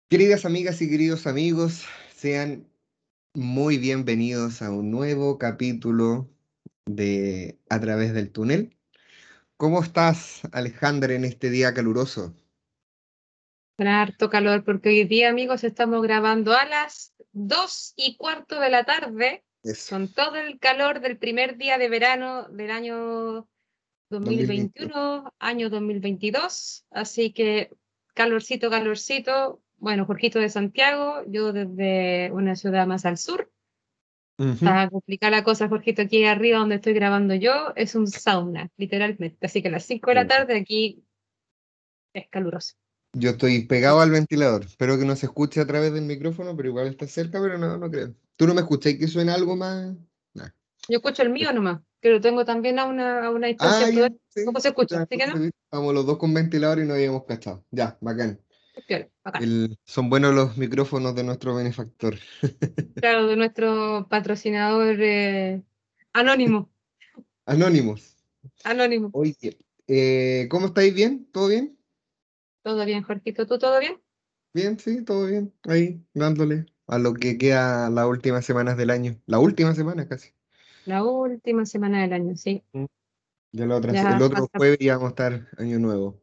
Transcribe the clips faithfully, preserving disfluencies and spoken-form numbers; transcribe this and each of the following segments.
Queridas amigas y queridos amigos, sean muy bienvenidos a un nuevo capítulo de A través del túnel. ¿Cómo estás, Alejandra, en este día caluroso? Con harto calor, porque hoy día, amigos, estamos grabando a las dos y cuarto de la tarde, Eso, con todo el calor del primer día de verano del año dos mil dos mil veintidós. veintiuno, año dos mil veintidós. Así que calorcito, calorcito. Bueno, Jorgito de Santiago, yo desde una ciudad más al sur. Ujú. Está complicada la cosa, Jorgito, aquí arriba donde estoy grabando yo, es un sauna, literalmente. Así que a las cinco de la Uh, tarde aquí es caluroso. Yo estoy pegado al ventilador. Espero que no se escuche a través del micrófono, pero igual está cerca, pero no, no creo. ¿Tú no me escuchas y que suena algo más? Nah. Yo escucho el mío nomás, que lo tengo también a una, a una Ah, distancia ya, prudente. ¿Cómo sí. se escucha? Ya, ¿Sí que no? entonces estamos los dos con ventilador y no habíamos cachado. Ya, bacán. Es piola, bacán. El- son buenos los micrófonos de nuestro benefactor. Claro, de nuestro patrocinador eh, anónimo, Anónimos. anónimo. Oye, eh, ¿cómo estáis? ¿Bien? ¿Todo bien? ¿Todo bien, Jorgito? ¿Tú todo bien? Bien, sí, todo bien. Ahí, dándole a lo que queda las últimas semanas del año. La última semana casi. La última semana del año, sí. Mm. Ya la otra, el Ya otro pasa, jueves ya vamos a estar año nuevo.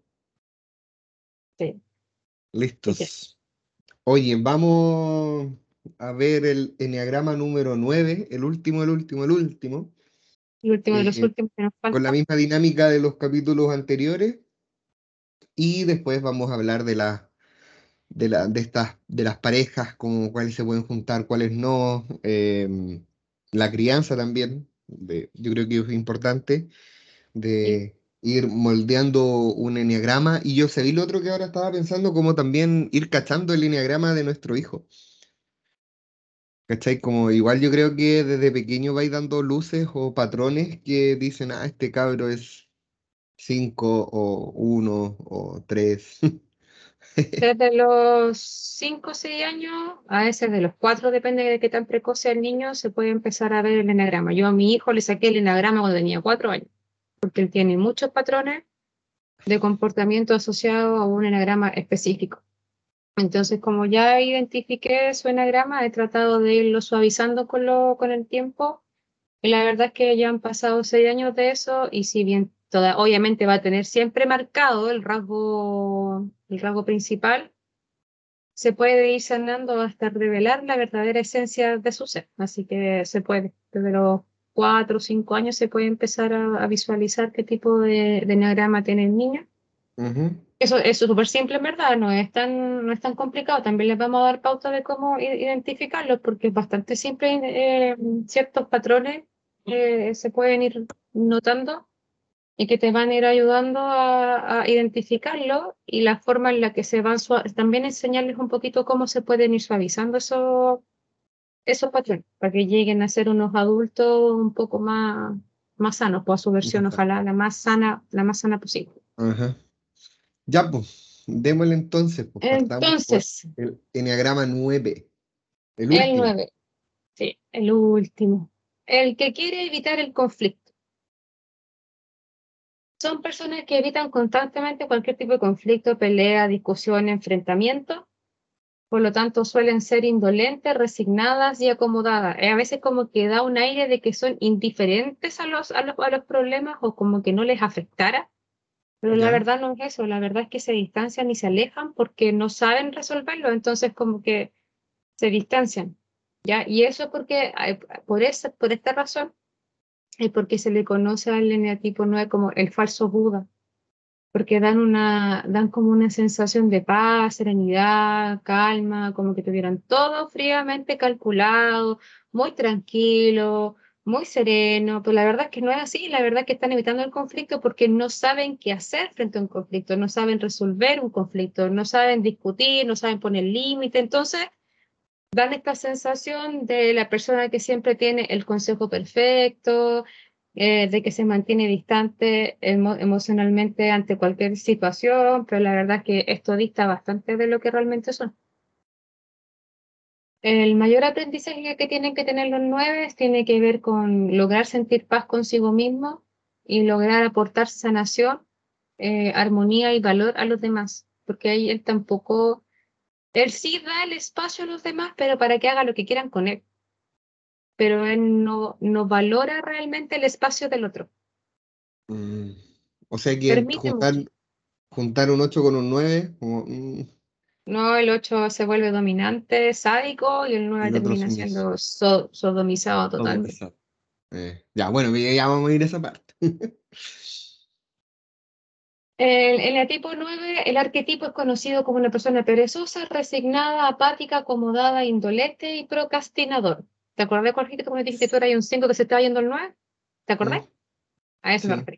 sí. Así que, Listos. Oye, vamos a ver el enneagrama número nueve, el último, el último, el último, el último de los eh, últimos que nos con la falta. misma dinámica de los capítulos anteriores. Y después vamos a hablar de la de, la, de estas, de las parejas, como cuáles se pueden juntar, cuáles no, eh, la crianza también, de- yo creo que es importante, Sí. de ir moldeando un enneagrama, y yo sé, lo otro que ahora estaba pensando, como también ir cachando el enneagrama de nuestro hijo, ¿cachai? Como igual yo creo que desde pequeño vais dando luces o patrones que dicen, ah, este cabro es cinco o uno o tres. Desde los cinco o seis años, a veces de los cuatro depende de qué tan precoz sea el niño, se puede empezar a ver el enagrama. Yo a mi hijo le saqué el enagrama cuando tenía cuatro años, porque él tiene muchos patrones de comportamiento asociado a un enagrama específico. Entonces, como ya identifiqué su enagrama, he tratado de irlo suavizando con, lo, con el tiempo. Y la verdad es que ya han pasado seis años de eso, y si bien toda, obviamente va a tener siempre marcado el rasgo, el rasgo principal, se puede ir sanando hasta revelar la verdadera esencia de su ser. Así que se puede. Desde los cuatro o cinco años se puede empezar a, a visualizar qué tipo de, de enagrama tiene el niño. Ujú, Eso es súper simple, en verdad, no es tan, no es tan complicado. También les vamos a dar pauta de cómo i- identificarlos, porque es bastante simple. Eh, ciertos patrones eh, se pueden ir notando y que te van a ir ayudando a, a identificarlo, y la forma en la que se van, sua- también enseñarles un poquito cómo se pueden ir suavizando esos, esos patrones, para que lleguen a ser unos adultos un poco más, más sanos, pues a su versión, basta. ojalá la más sana, la más sana posible. Ajá. Ya, pues, démosle entonces, pues partamos por Entonces, el Enneagrama nueve, el el último. nueve. Sí, el último. El que quiere evitar el conflicto. Son personas que evitan constantemente cualquier tipo de conflicto, pelea, discusión, enfrentamiento. Por lo tanto, suelen ser indolentes, resignadas y acomodadas. Eh, a veces como que da un aire de que son indiferentes a los, a los, a los problemas, o como que no les afectara. Pero la ¿Ya? verdad no es eso. La verdad es que se distancian y se alejan porque no saben resolverlo. Entonces como que se distancian. ¿Ya? Y eso porque, eh, por esa, por esta razón, es porque se le conoce al eneatipo nueve como el falso Buda, porque dan una, dan como una sensación de paz, serenidad, calma, como que tuvieran todo fríamente calculado, muy tranquilo, muy sereno, pero la verdad es que no es así. La verdad es que están evitando el conflicto porque no saben qué hacer frente a un conflicto, no saben resolver un conflicto, no saben discutir, no saben poner límite. Entonces dan esta sensación de la persona que siempre tiene el consejo perfecto, eh, de que se mantiene distante emo- emocionalmente ante cualquier situación, pero la verdad es que esto dista bastante de lo que realmente son. El mayor aprendizaje que tienen que tener los nueve tiene que ver con lograr sentir paz consigo mismo y lograr aportar sanación, eh, armonía y valor a los demás, porque ahí él tampoco Él sí da el espacio a los demás, pero para que haga lo que quieran con él. Pero él no, no valora realmente el espacio del otro. Mm. O sea que Permite juntar, mucho. juntar un ocho con un nueve como, mm, No, el ocho se vuelve dominante, sádico, y el y nueve el otro termina sumiso. siendo so- sodomizado Como totalmente. quizá. Eh, ya, bueno, ya ya vamos a ir a esa parte. El, en el tipo nueve, el arquetipo es conocido como una persona perezosa, resignada, apática, acomodada, indolente y procrastinador. ¿Te acordás, Jorgito, cuando dijiste que tú eras un cinco que se estaba yendo al nueve? ¿Te acordás? Mm, A eso me sí, referí.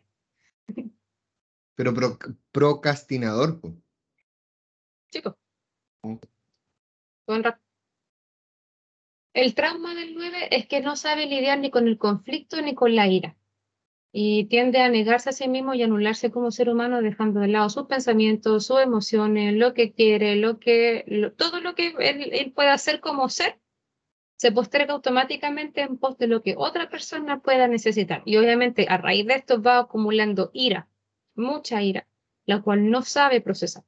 pero pro- procrastinador, po. Chicos, Mm. todo el rato. El trauma del nueve es que no sabe lidiar ni con el conflicto ni con la ira. Y tiende a negarse a sí mismo y anularse como ser humano, dejando de lado sus pensamientos, sus emociones, lo que quiere, lo que, lo- todo lo que él, él puede hacer como ser, se posterga automáticamente en pos de lo que otra persona pueda necesitar. Y obviamente a raíz de esto va acumulando ira, mucha ira, la cual no sabe procesar.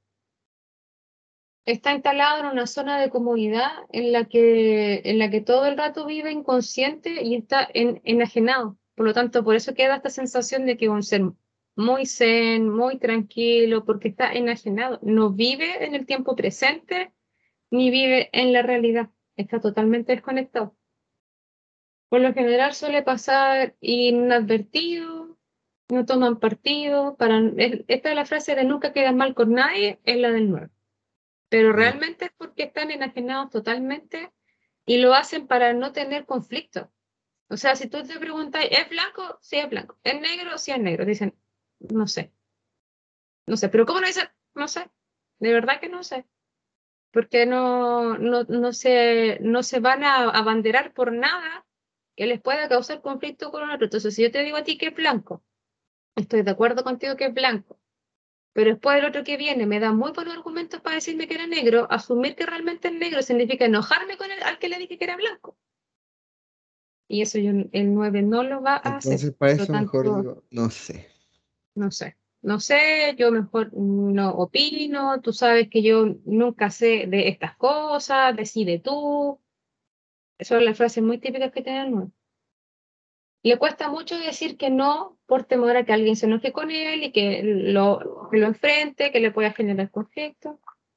Está instalado en una zona de comodidad en la que, en la que todo el rato vive inconsciente y está en, enajenado. Por lo tanto, por eso queda esta sensación de que es un ser muy zen, muy tranquilo, porque está enajenado. No vive en el tiempo presente ni vive en la realidad. Está totalmente desconectado. Por lo general suele pasar inadvertido, no toman partido. Para, es- esta es la frase de nunca quedas mal con nadie, es la del nueve, pero Mm. realmente es porque están enajenados totalmente y lo hacen para no tener conflicto. O sea, si tú te preguntas, ¿es blanco? Sí, es blanco. ¿Es negro? Sí, es negro. Dicen, no sé, no sé. Pero ¿cómo no dicen? No sé. De verdad que no sé. Porque no, no, no se, no se van a abanderar por nada que les pueda causar conflicto con otro. Entonces, si yo te digo a ti que es blanco, estoy de acuerdo contigo que es blanco, pero después el otro que viene me da muy buenos argumentos para decirme que era negro, asumir que realmente es negro significa enojarme con el al que le dije que era blanco. Y eso yo, el nueve no lo va a hacer. Entonces, para Por lo eso mejor tanto, digo, no sé. no sé. No sé, yo mejor no opino, tú sabes que yo nunca sé de estas cosas, decide tú. Esas son las frases muy típicas que tiene el nueve. Le cuesta mucho decir que no por temor a que alguien se enoje con él y que lo, que lo enfrente, que le pueda generar conflicto.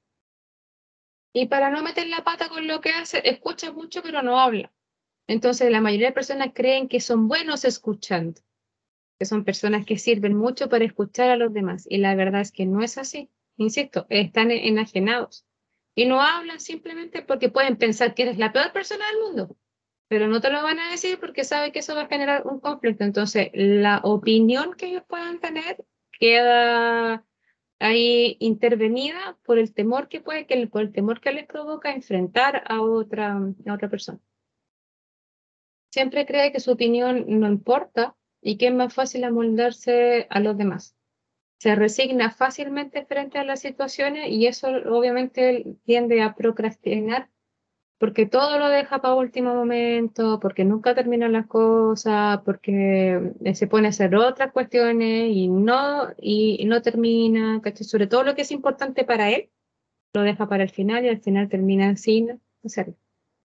Y para no meter la pata con lo que hace, escucha mucho pero no habla. Entonces la mayoría de personas creen que son buenos escuchando, que son personas que sirven mucho para escuchar a los demás. Y la verdad es que no es así. Insisto, están enajenados. Y no hablan simplemente porque pueden pensar que eres la peor persona del mundo, pero no te lo van a decir porque saben que eso va a generar un conflicto. Entonces, la opinión que ellos puedan tener queda ahí intervenida por el temor que puede, que, por el temor que les provoca enfrentar a otra, a otra persona. Siempre cree que su opinión no importa y que es más fácil amoldarse a los demás. Se resigna fácilmente frente a las situaciones y eso obviamente tiende a procrastinar porque todo lo deja para último momento, porque nunca termina las cosas, porque eh, se pone a hacer otras cuestiones y no, y, y no termina, ¿cachai? Sobre todo lo que es importante para él, lo deja para el final y al final termina sin hacerlo.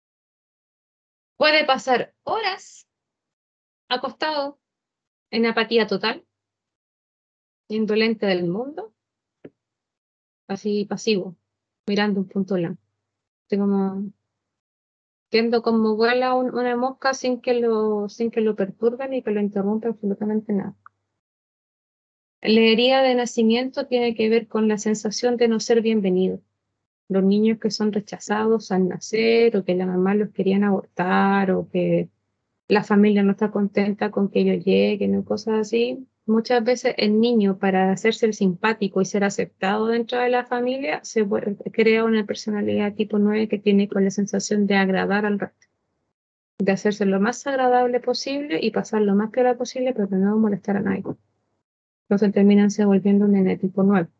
Puede pasar horas acostado en apatía total, indolente del mundo, así pasivo, mirando un punto blanco. Así como viendo cómo vuela un- una mosca sin que lo, sin que lo perturben y que lo interrumpa absolutamente nada. La herida de nacimiento tiene que ver con la sensación de no ser bienvenido. Los niños que son rechazados al nacer o que la mamá los querían abortar o que la familia no está contenta con que ellos lleguen o cosas así. Muchas veces el niño, para hacerse el simpático y ser aceptado dentro de la familia, se vuelve- crea una personalidad tipo nueve que tiene con la sensación de agradar al resto, de hacerse lo más agradable posible y pasar lo más piola posible, pero no molestar a nadie. Entonces terminan se volviendo un nene tipo nueve.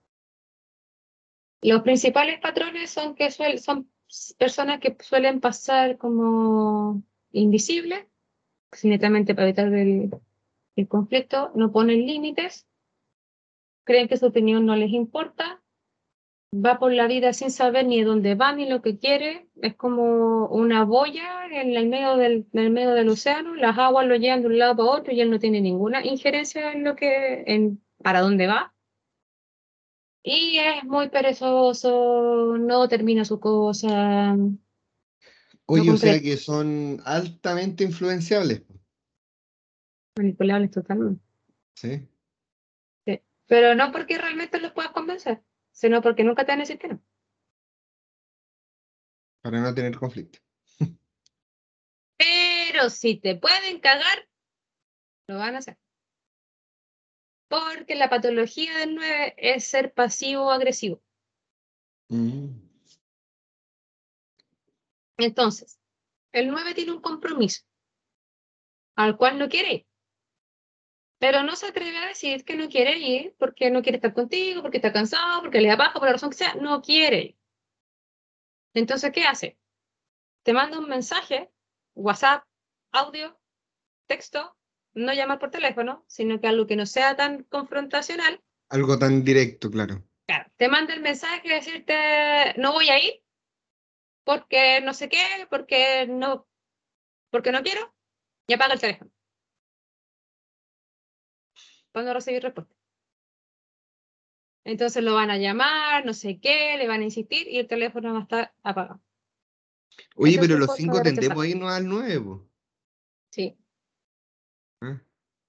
Los principales patrones son que suel- son personas que suelen pasar como invisibles, netamente para evitar el, el conflicto, no ponen límites, creen que su opinión no les importa, va por la vida sin saber ni dónde va ni lo que quiere, es como una boya en el medio del, en el medio del océano, las aguas lo llevan de un lado para otro y él no tiene ninguna injerencia en lo que, en para dónde va. Y es muy perezoso, no termina su cosa, no Oye, o sea concreta, que son altamente influenciables, po, manipulable totalmente. ¿sí? Sí. Pero no porque realmente los puedas convencer, sino porque nunca te van a decir que no. Para no tener conflicto. Pero si te pueden cagar, lo van a hacer. Porque la patología del nueve es ser pasivo o agresivo. Mm. Entonces, el nueve tiene un compromiso al cual no quiere ir, pero no se atreve a decir que no quiere ir porque no quiere estar contigo, porque está cansado, porque le da paja, por la razón que sea, no quiere ir. Entonces, ¿qué hace? Te manda un mensaje, WhatsApp, audio, texto, no llamar por teléfono, sino que algo que no sea tan confrontacional. Algo tan directo, claro. Claro, te manda el mensaje de decirte, no voy a ir porque no sé qué, porque no, porque no quiero, y apaga el teléfono cuando recibí respuesta. Entonces lo van a llamar, no sé qué, le van a insistir y el teléfono va a estar apagado. Oye, Esa es pero su los forma cinco de rechazar. tendemos a irnos al nueve, po. Sí. ¿Ah?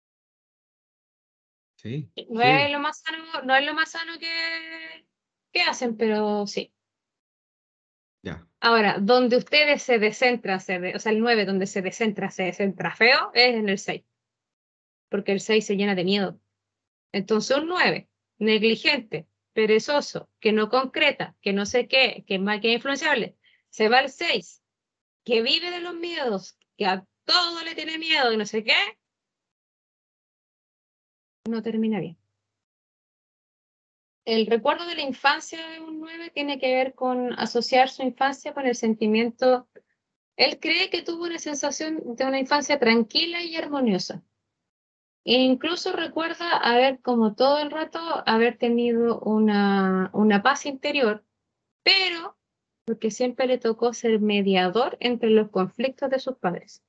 Sí, No sí, es lo más sano, no es lo más sano que, que hacen, pero sí. ya. Ahora, donde ustedes se descentran, se de- o sea, el nueve donde se descentra, se descentra feo, es en el seis, porque el seis se llena de miedo. Entonces, un nueve negligente, perezoso, que no concreta, que no sé qué, que es mal, que es influenciable, se va al seis, que vive de los miedos, que a todo le tiene miedo y no sé qué, no termina bien. El recuerdo de la infancia de un nueve tiene que ver con asociar su infancia con el sentimiento. Él cree que tuvo una sensación de una infancia tranquila y armoniosa. E incluso recuerda haber, como todo el rato, haber tenido una, una paz interior, pero porque siempre le tocó ser mediador entre los conflictos de sus padres.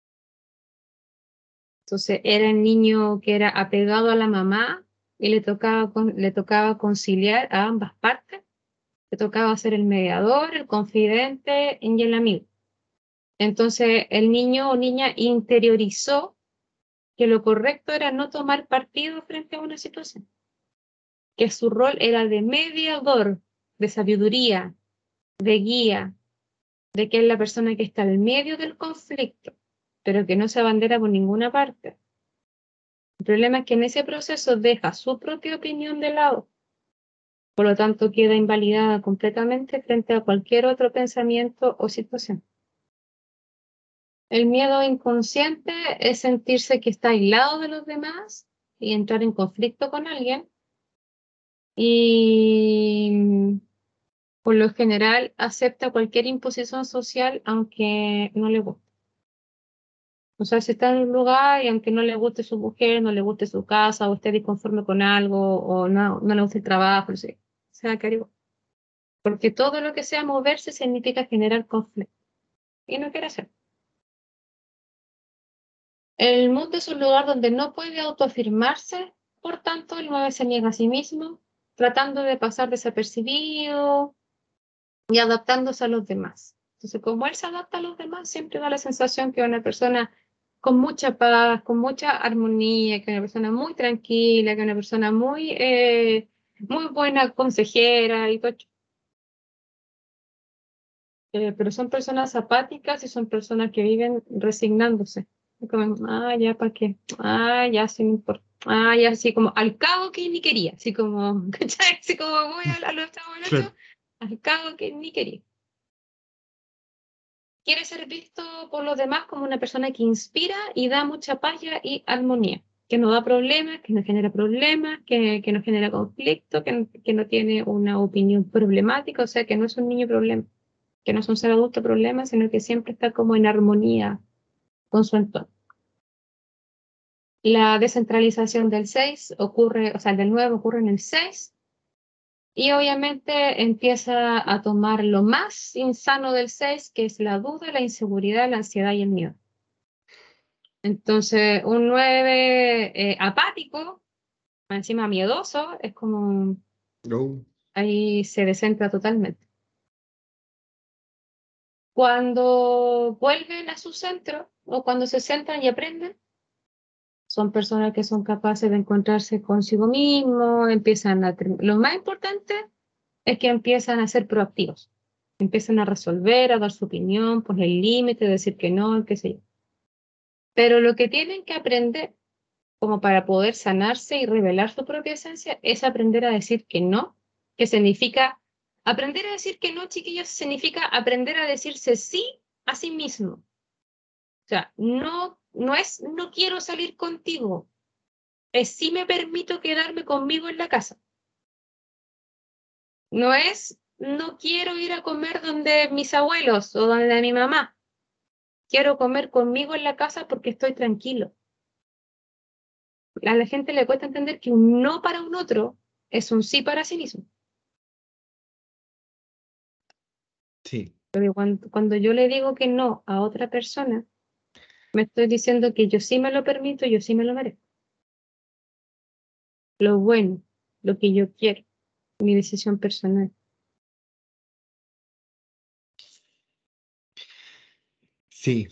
Entonces era el niño que era apegado a la mamá y le tocaba, con- le tocaba conciliar a ambas partes. Le tocaba ser el mediador, el confidente y el amigo. Entonces el niño o niña interiorizó que lo correcto era no tomar partido frente a una situación, que su rol era de mediador, de sabiduría, de guía, de que es la persona que está al medio del conflicto, pero que no se abandera por ninguna parte. El problema es que en ese proceso deja su propia opinión de lado, por lo tanto queda invalidada completamente frente a cualquier otro pensamiento o situación. El miedo inconsciente es sentirse que está aislado de los demás y entrar en conflicto con alguien y por lo general acepta cualquier imposición social aunque no le guste. O sea, si está en un lugar y aunque no le guste su mujer, no le guste su casa o esté disconforme con algo o no, no le guste el trabajo, no sé, se va a quedar igual. Porque todo lo que sea moverse significa generar conflicto y no quiere hacer. El mundo es un lugar donde no puede autoafirmarse, por tanto, el nueve se niega a sí mismo, tratando de pasar desapercibido y adaptándose a los demás. Entonces, como él se adapta a los demás, siempre da la sensación que es una persona con mucha paz, con mucha armonía, que es una persona muy tranquila, que es una persona muy, eh, muy buena consejera y todo. Eh, pero son personas apáticas y son personas que viven resignándose. Y como, ah, ya, ¿para qué? Ah, ya, sí, no importa. Ah, ya, así como, al cabo que ni quería. Así como, ¿cachai? Así como voy a, a los chavos del Claro. ocho, al cabo que ni quería. Quiere ser visto por los demás como una persona que inspira y da mucha paz y armonía, que no da problemas, que no genera problemas, que, que no genera conflicto, que, no- que no tiene una opinión problemática, o sea, que no es un niño problema, que no es un ser adulto problema, sino que siempre está como en armonía con su entorno. La descentralización del seis ocurre, o sea, del nueve ocurre en el seis Y obviamente empieza a tomar lo más insano del seis, que es la duda, la inseguridad, la ansiedad y el miedo. Entonces, un nueve eh, apático, encima miedoso, es como No. ahí se descentra totalmente. Cuando vuelven a su centro o cuando se centran y aprenden, son personas que son capaces de encontrarse consigo mismos, empiezan a... Lo más importante es que empiezan a ser proactivos, empiezan a resolver, a dar su opinión, poner límites, decir que no, qué sé yo. Pero lo que tienen que aprender como para poder sanarse y revelar su propia esencia es aprender a decir que no, que significa, aprender a decir que no, chiquillos, significa aprender a decirse sí a sí mismo. O sea, no, no es no quiero salir contigo, es sí me permito quedarme conmigo en la casa. No es no quiero ir a comer donde mis abuelos o donde mi mamá. Quiero comer conmigo en la casa porque estoy tranquilo. A la gente le cuesta entender que un no para un otro es un sí para sí mismo. Sí, Porque cuando, cuando yo le digo que no a otra persona, me estoy diciendo que yo sí me lo permito, yo sí me lo merezco. Lo bueno, lo que yo quiero, mi decisión personal. sí.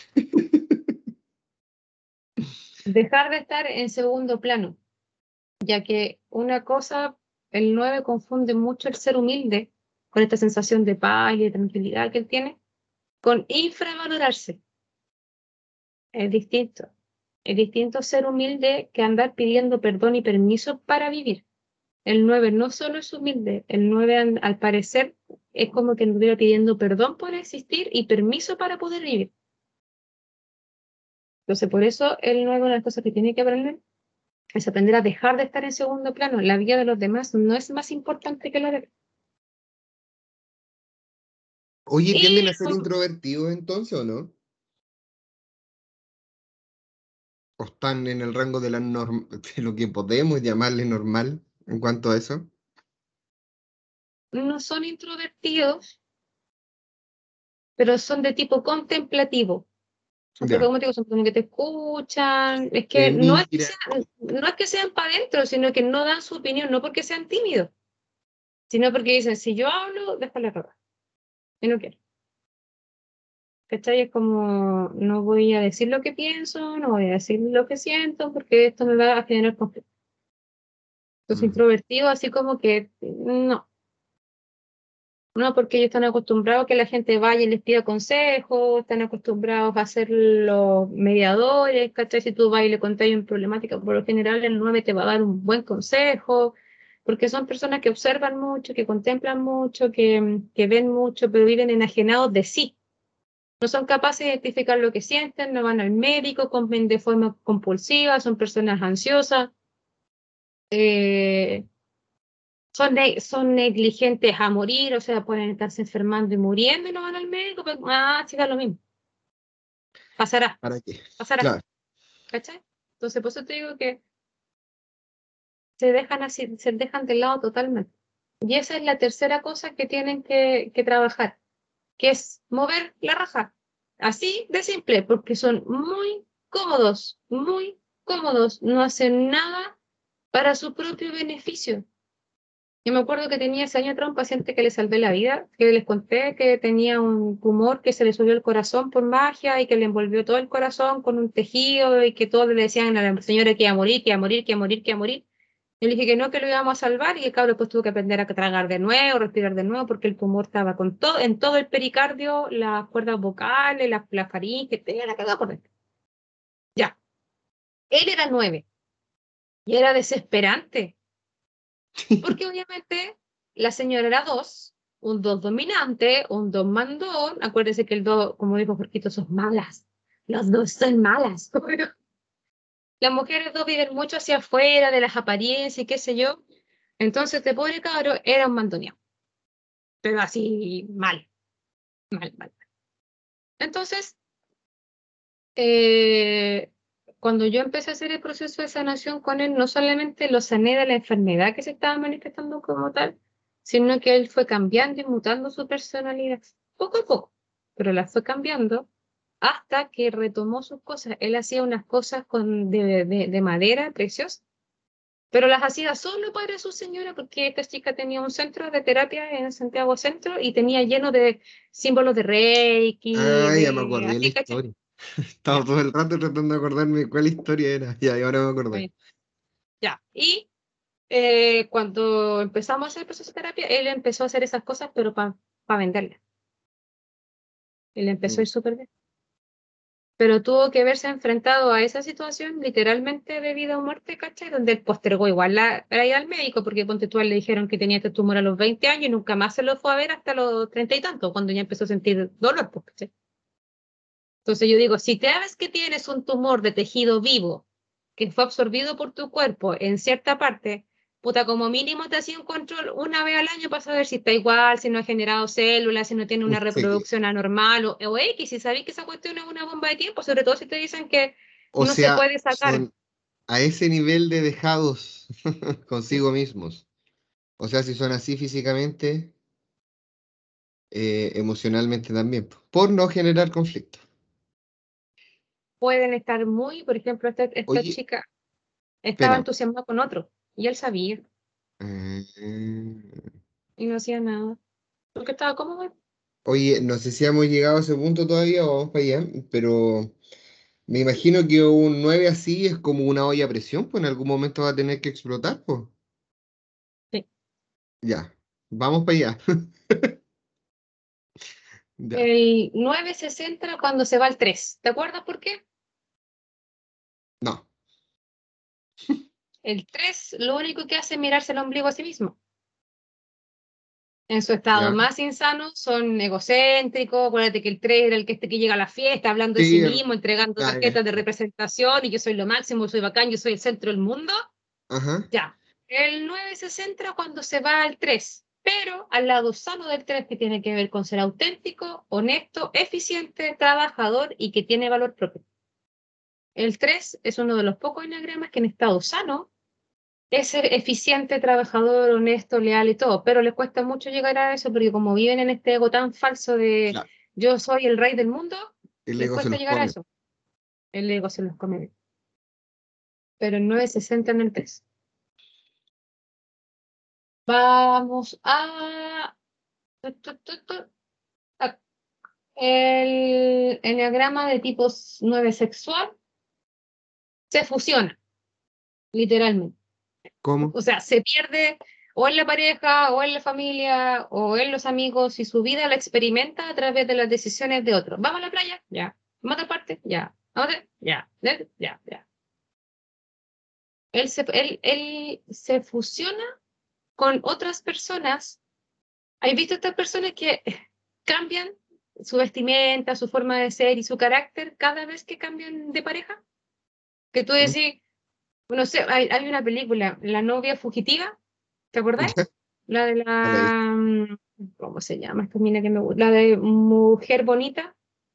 Dejar de estar en segundo plano, ya que una cosa, el nueve confunde mucho el ser humilde con esta sensación de paz y de tranquilidad que él tiene, con infravalorarse. Es distinto. Es distinto ser humilde que andar pidiendo perdón y permiso para vivir. El nueve no solo es humilde, el nueve al, al parecer es como que anduviera pidiendo perdón por existir y permiso para poder vivir. Entonces, por eso el nueve, una de las cosas que tiene que aprender es aprender a dejar de estar en segundo plano. La vida de los demás no es más importante que la de él. Oye, ¿tienden Y a ser introvertidos entonces o no? ¿O están en el rango de, la norm- de lo que podemos llamarle normal en cuanto a eso? no son introvertidos, pero son de tipo contemplativo. Son tipo, Ya. como te digo, son personas que te escuchan. Es Te que no es que mira. sean, no es que sean para adentro, sino que no dan su opinión, no porque sean tímidos, sino porque dicen, si yo hablo, déjale robar. Y no quiero. ¿Cachai? Es como, no voy a decir lo que pienso, no voy a decir lo que siento, porque esto me va a generar conflicto. Entonces, Mm, introvertido, así como que, no, no, porque ellos están acostumbrados a que la gente vaya y les pida consejos, están acostumbrados a ser los mediadores, ¿cachai? Si tú vas y le contás una problemática, por lo general el nueve te va a dar un buen consejo, porque son personas que observan mucho, que contemplan mucho, que, que ven mucho, pero viven enajenados de sí. No son capaces de identificar lo que sienten, no van al médico, comen de forma compulsiva, son personas ansiosas, eh, son, ne- son negligentes a morir, o sea, pueden estarse enfermando y muriendo y no van al médico, pero, ah, sí, da lo mismo, pasará, ¿para qué? pasará, Claro. ¿cachai? Entonces, por eso te digo que se dejan así, se dejan de lado totalmente. Y esa es la tercera cosa que tienen que, que trabajar, que es mover la raja. Así de simple, porque son muy cómodos, muy cómodos, no hacen nada para su propio beneficio. Yo me acuerdo que tenía ese año atrás un paciente que le salvé la vida, que les conté que tenía un tumor que se le subió el corazón por magia y que le envolvió todo el corazón con un tejido y que todos le decían a la señora que iba a morir, que iba a morir, que iba a morir, que iba a morir. Yo le dije que no, que lo íbamos a salvar y el cabro pues tuvo que aprender a tragar de nuevo, respirar de nuevo, porque el tumor estaba con todo, en todo el pericardio, las cuerdas vocales, la, la faringe, tenía la cagada por dentro. Ya, él era nueve y era desesperante, porque obviamente la señora era dos, un dos dominante, un dos mandón, acuérdese que el dos, como dijo Jorquito, son malas, los dos son malas. Las mujeres dos viven mucho hacia afuera de las apariencias y qué sé yo, entonces este pobre cabro era un mandoneado, pero así mal, mal, mal. Entonces, eh, cuando yo empecé a hacer el proceso de sanación con él, no solamente lo sané de la enfermedad que se estaba manifestando como tal, sino que él fue cambiando y mutando su personalidad, poco a poco, pero la fue cambiando hasta que retomó sus cosas. Él hacía unas cosas con, de, de, de madera preciosas, pero las hacía solo para su señora, porque esta chica tenía un centro de terapia en Santiago Centro y tenía lleno de símbolos de Reiki, Ah, ya me de acordé de la así, ¿cachai? historia. Estaba Ya, todo el rato tratando de acordarme cuál historia era. Ya, y ahora me acordé. ahí, ya. Y eh, cuando empezamos a hacer el proceso de terapia, él empezó a hacer esas cosas, pero para venderlas. Él empezó a Mm. ir súper bien. Pero tuvo que verse enfrentado a esa situación literalmente de vida o muerte, ¿cachai? Donde él postergó igual la, la ida al médico, porque ponte tú, a él le dijeron que tenía este tumor a los veinte años y nunca más se lo fue a ver hasta los treinta y tantos, cuando ya empezó a sentir dolor, pues, ¿cachai? Entonces yo digo, si te ves que tienes un tumor de tejido vivo que fue absorbido por tu cuerpo en cierta parte, puta, como mínimo te hacía un control una vez al año para saber si está igual, si no ha generado células, si no tiene una Sí. reproducción anormal o, o X, si sabéis que esa cuestión es una bomba de tiempo, sobre todo si te dicen que O no se sea, puede sacar. son a ese nivel de dejados consigo mismos. O sea, si son así físicamente, eh, emocionalmente también, po, por no generar conflicto. Pueden estar muy, por ejemplo, esta, esta Oye, chica estaba espera. entusiasmada con otro y él sabía eh, y no hacía nada, porque estaba cómodo. Oye, no sé si hemos llegado a ese punto todavía o vamos para allá, pero me imagino que un nueve así es como una olla a presión, pues en algún momento va a tener que explotar, pues. Sí. Ya, vamos para allá. Ya, El nueve se centra cuando se va al tres. ¿Te acuerdas por qué? no. El tres lo único que hace es mirarse el ombligo a sí mismo. En su estado Ya. más insano son egocéntricos. Acuérdate que el tres era el que, este que llega a la fiesta hablando de sí Sí, el- mismo, entregando ah, ya, tarjetas de ya. representación y yo soy lo máximo, yo soy bacán, yo soy el centro del mundo. Ajá. Ya. El nueve se centra cuando se va al tres, pero al lado sano del tres que tiene que ver con ser auténtico, honesto, eficiente, trabajador y que tiene valor propio. El tres es uno de los pocos enagramas que en estado sano es ser eficiente, trabajador, honesto, leal y todo, pero les cuesta mucho llegar a eso porque como viven en este ego tan falso de Claro, yo soy el rey del mundo, el les ego se cuesta los llegar a come. eso. El ego se los come. Pero el nueve se centra en el tres. Vamos a... tu, tu, tu, tu, a- El enneagrama de tipo nueve sexual se fusiona, literalmente. ¿Cómo? O sea, se pierde o en la pareja, o en la familia, o en los amigos, y su vida la experimenta a través de las decisiones de otros. ¿Vamos a la playa? Ya. ¿Vamos a otra parte? Ya. ¿Vamos a Ya. ¿Eh? Ya, ya. Él se, él, él se fusiona con otras personas. ¿Has visto estas personas que cambian su vestimenta, su forma de ser y su carácter cada vez que cambian de pareja? Que tú ¿Mm? decís, no sé, hay, hay una película, La novia fugitiva, ¿te acordás? ¿Ya? La de No la he visto. la, mm, ¿cómo se llama? Esta mina que me gusta. La de Mujer Bonita,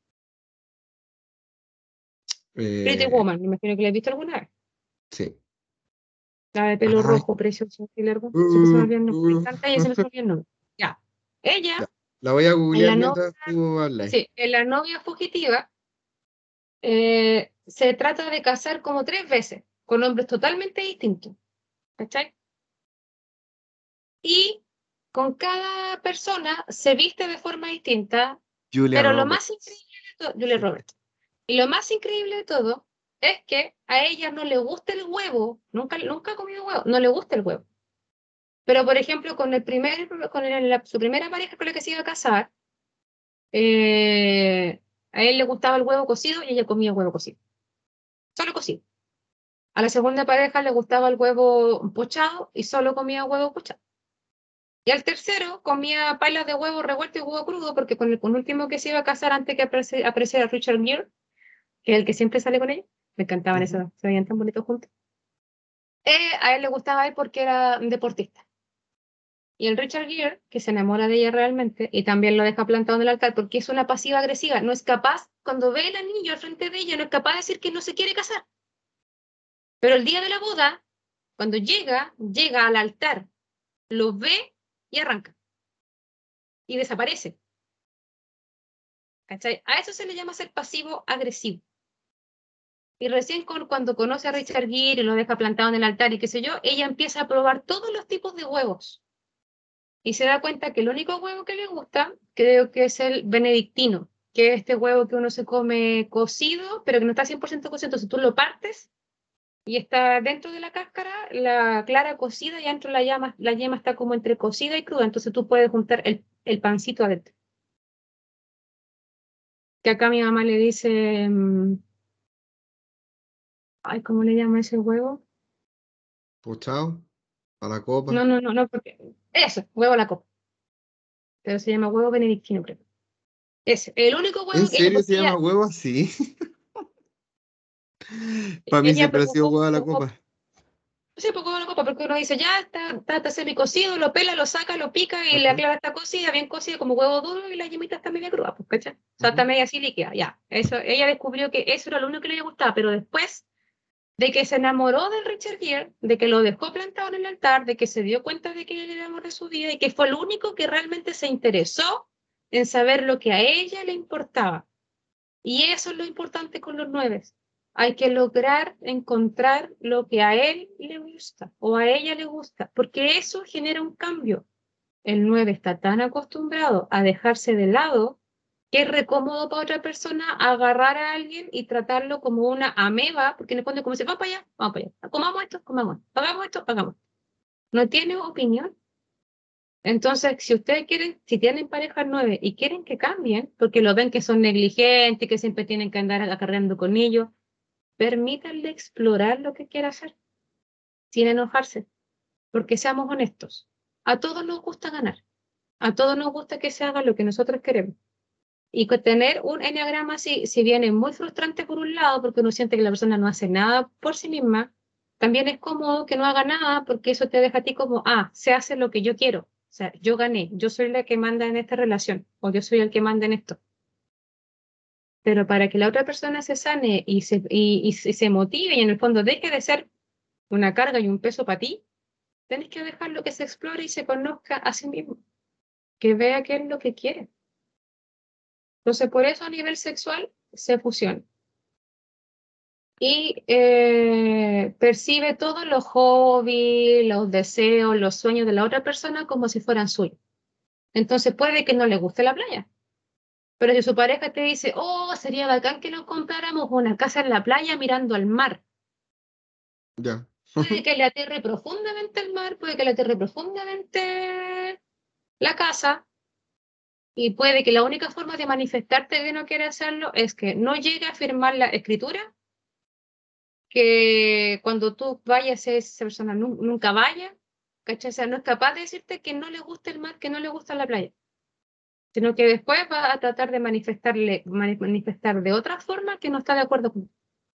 Pretty Eh, Woman, me imagino que la he visto alguna vez. sí. La de pelo Ay, rojo, precioso y largo. Siempre se me uh, olvida el nombre. Me uh. encanta ella, se me olvida el nombre. Ya. Ya. Ella, La voy a en googlear la novia, mientras tú hablas. sí, en la novia fugitiva, eh, se trata de casar como tres veces, con hombres totalmente distintos. ¿Cachai? Y con cada persona se viste de forma distinta, Julia pero lo más Roberts. increíble de todo, Julia Roberts, y lo más increíble de todo es que a ella no le gusta el huevo, nunca, nunca ha comido huevo, no le gusta el huevo. Pero, por ejemplo, con el primer, con el- la- su primera pareja con la que se iba a casar, eh, a él le gustaba el huevo cocido y ella comía huevo cocido, solo cocido. A la segunda pareja le gustaba el huevo pochado y solo comía huevo pochado. Y al tercero comía palas de huevo revuelto y huevo crudo, porque con el con último que se iba a casar antes que aprecie- apareciera Richard Gere, que es el que siempre sale con ella, me encantaban Ujú. esos, se veían tan bonitos juntos. Eh, a él le gustaba él porque era deportista. Y el Richard Gere, que se enamora de ella realmente, y también lo deja plantado en el altar porque es una pasiva agresiva, no es capaz, cuando ve el anillo al frente de ella, no es capaz de decir que no se quiere casar. Pero el día de la boda, cuando llega, llega al altar, lo ve y arranca. Y desaparece. ¿Cachai? A eso se le llama ser pasivo-agresivo. Y recién con, cuando conoce a Richard Gere y lo deja plantado en el altar y qué sé yo, ella empieza a probar todos los tipos de huevos. Y se da cuenta que el único huevo que le gusta, creo que es el benedictino, que es este huevo que uno se come cocido, pero que no está cien por ciento cocido. Si tú lo partes y está dentro de la cáscara, la clara cocida, y adentro la, llama, la yema está como entre cocida y cruda, entonces tú puedes juntar el, el pancito adentro. Que acá mi mamá le dice... Mmm, ay, ¿cómo le llama ese huevo? Pochado, a la copa. No, no, no, no, porque... Eso, huevo a la copa. Pero se llama huevo benedictino, creo. Es el único ¿En huevo que ella, serio se porque llama ella, huevo así? Para mí ella siempre ha sido probó, huevo a la probó, copa. sí, porque huevo a la copa, porque uno dice, ya está, está, está semicocido, lo pela, lo saca, lo pica y la Ajá, clara está cocida, bien cocida, como huevo duro, y la yemita está media cruda, pues, ¿cachai? O sea, está ajá. media así líquida, ya. Eso, ella descubrió que eso era lo único que le gustaba, pero después de que se enamoró de Richard Gere, de que lo dejó plantado en el altar, de que se dio cuenta de que él era el amor de su vida y que fue el único que realmente se interesó en saber lo que a ella le importaba. Y eso es lo importante con los nueves. Hay que lograr encontrar lo que a él le gusta o a ella le gusta, porque eso genera un cambio. El nueve está tan acostumbrado a dejarse de lado que es recómodo para otra persona agarrar a alguien y tratarlo como una ameba, porque en el fondo como dice, vamos para allá, vamos para allá, comamos esto, comamos, hagamos esto, hagamos. No tiene opinión. Entonces, si ustedes quieren, si tienen pareja nueve y quieren que cambien, porque lo ven que son negligentes, que siempre tienen que andar acarreando con ellos, permítanle explorar lo que quiera hacer, sin enojarse, porque seamos honestos. A todos nos gusta ganar, a todos nos gusta que se haga lo que nosotros queremos. Y que tener un enneagrama así, si bien es muy frustrante por un lado, porque uno siente que la persona no hace nada por sí misma, también es cómodo que no haga nada, porque eso te deja a ti como, ah, se hace lo que yo quiero. O sea, yo gané, yo soy la que manda en esta relación, o yo soy el que manda en esto. Pero para que la otra persona se sane y se, y, y se, se motive y en el fondo deje de ser una carga y un peso para ti, tienes que dejarlo que se explore y se conozca a sí mismo, que vea qué es lo que quiere. Entonces, por eso a nivel sexual se fusiona. Y eh, percibe todos los hobbies, los deseos, los sueños de la otra persona como si fueran suyos. Entonces puede que no le guste la playa, pero si su pareja te dice, oh, sería bacán que nos compráramos una casa en la playa mirando al mar, Ya. puede que le aterre profundamente el mar, puede que le aterre profundamente la casa, y puede que la única forma de manifestarte que no quiere hacerlo es que no llegue a firmar la escritura, que cuando tú vayas esa persona nu- nunca vaya, ¿cachai? O sea, no es capaz de decirte que no le gusta el mar, que no le gusta la playa, sino que después va a tratar de manifestarle, mani- manifestar de otra forma que no está de acuerdo con.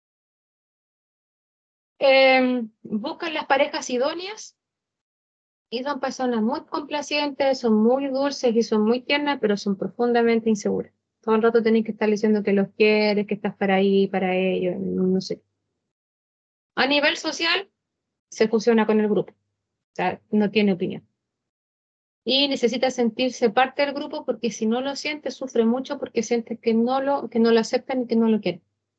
Eh, buscan las parejas idóneas y son personas muy complacientes, son muy dulces y son muy tiernas, pero son profundamente inseguras. Todo el rato tenés que estar diciendo que los quieres, que estás para ahí, para ellos, no, no sé. A nivel social, se fusiona con el grupo, o sea, no tiene opinión. Y necesita sentirse parte del grupo porque si no lo siente, sufre mucho porque siente que no lo, que no lo aceptan y que no lo quieren.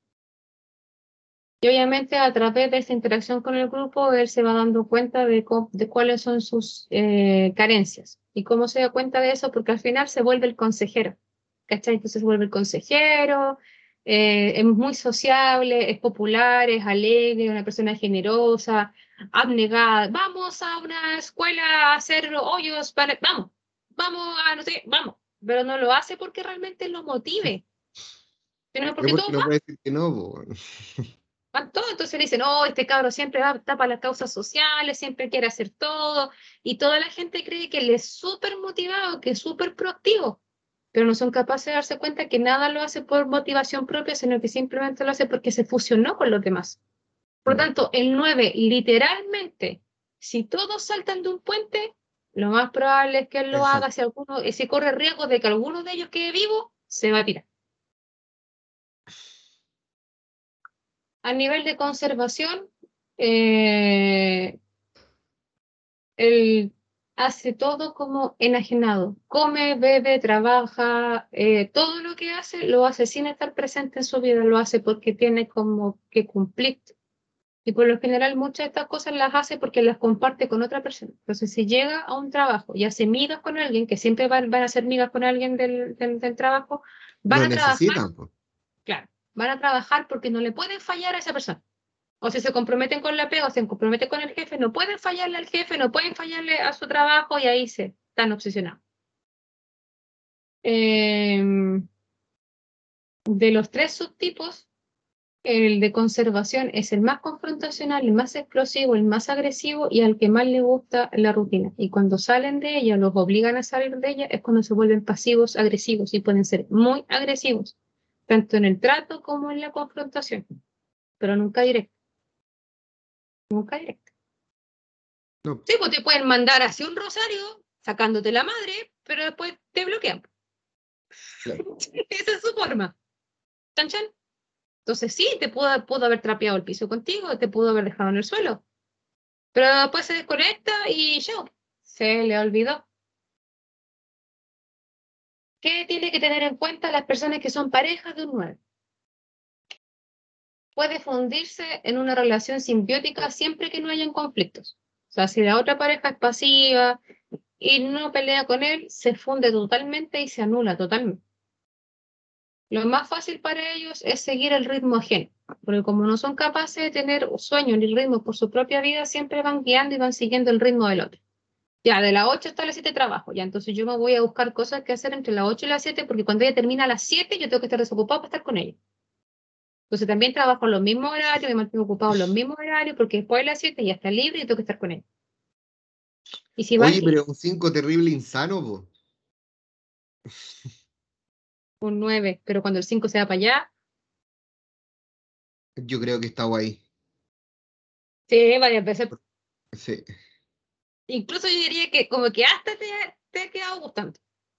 Y obviamente a través de esta interacción con el grupo, él se va dando cuenta de, de cuáles son sus eh, carencias. ¿Y cómo se da cuenta de eso? Porque al final se vuelve el consejero. ¿Cachai? Entonces se vuelve el consejero, eh, es muy sociable, es popular, es alegre, una persona generosa, abnegada. Vamos a una escuela a hacer hoyos para... Vamos, vamos a no sé, vamos. Pero no lo hace porque realmente lo motive, sino Es porque porque todos no van. puede decir que no, po, weón. Van todos, entonces le dicen, no, este cabro siempre va, tapa las causas sociales, siempre quiere hacer todo, y toda la gente cree que él es súper motivado, que es súper proactivo, pero no son capaces de darse cuenta que nada lo hace por motivación propia, sino que simplemente lo hace porque se fusionó con los demás. Por lo Mm, tanto, el nueve literalmente, si todos saltan de un puente, lo más probable es que él lo haga, exacto. si, alguno, si corre riesgo de que alguno de ellos quede vivo, se va a tirar. A nivel de conservación, eh, el hace todo como enajenado. Come, bebe, trabaja, eh, todo lo que hace lo hace sin estar presente en su vida, lo hace porque tiene como que cumplir. Y por lo general muchas de estas cosas las hace porque las comparte con otra persona. Entonces, si llega a un trabajo y hace migas con alguien, que siempre van, van a hacer migas con alguien del, del, del trabajo, van Lo a trabajar, necesitan, pues. claro, van a trabajar porque no le pueden fallar a esa persona. O si se comprometen con la pega o se comprometen con el jefe, no pueden fallarle al jefe, no pueden fallarle a su trabajo y ahí se están obsesionados. Eh, de los tres subtipos, el de conservación es el más confrontacional, el más explosivo, el más agresivo y al que más le gusta la rutina. Y cuando salen de ella, los obligan a salir de ella, es cuando se vuelven pasivos, agresivos y pueden ser muy agresivos, tanto en el trato como en la confrontación, pero nunca directo, nunca directo. No, Sí, pues te pueden mandar hacia un rosario sacándote la madre, pero después te bloquean. claro. Esa es su forma. ¿Chan, chan? Entonces sí, te pudo, pudo haber trapeado el piso contigo, te pudo haber dejado en el suelo, pero después se desconecta y ya, se le olvidó. ¿Qué tiene que tener en cuenta las personas que son parejas de un nueve? Puede fundirse en una relación simbiótica siempre que no hayan conflictos. O sea, si la otra pareja es pasiva y no pelea con él, se funde totalmente y se anula totalmente. Lo más fácil para ellos es seguir el ritmo ajeno, porque como no son capaces de tener sueño ni ritmo por su propia vida, siempre van guiando y van siguiendo el ritmo del otro. Ya, de las ocho hasta las siete trabajo, ya, entonces yo me voy a buscar cosas que hacer entre las ocho y las siete, porque cuando ella termina a las siete, yo tengo que estar desocupado para estar con ella. Entonces también trabajo en los mismos horarios, me mantengo ocupado en los mismos horarios, porque después de las siete ya está libre y tengo que estar con ella. Y si va al Oye, día, pero un cinco terrible insano, po. un nueve, pero cuando el cinco se va para allá, Yo creo que está ahí. sí, varias veces. Sí. Incluso yo diría que como que hasta te, te ha quedado gustando.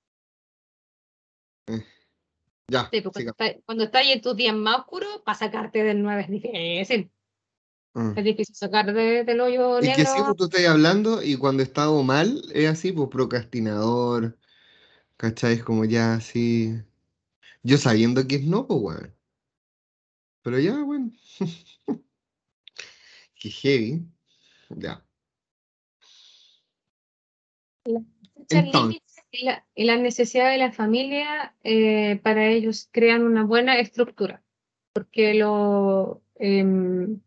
Eh, ya, Sí, pues cuando sigamos. está, cuando está ahí en tus días más oscuros, para sacarte del nueve es difícil. Mm. Es difícil sacar de- del hoyo Es que sí, negro. pues, tú estás hablando y cuando he estado mal es así, pues procrastinador, ¿cachai? Es como ya así. Yo sabiendo que es no, pues bueno. Pero ya, bueno, que heavy. Ya. Las fechas Entonces, límites y la, y la necesidad de la familia eh, para ellos crean una buena estructura, porque lo, em,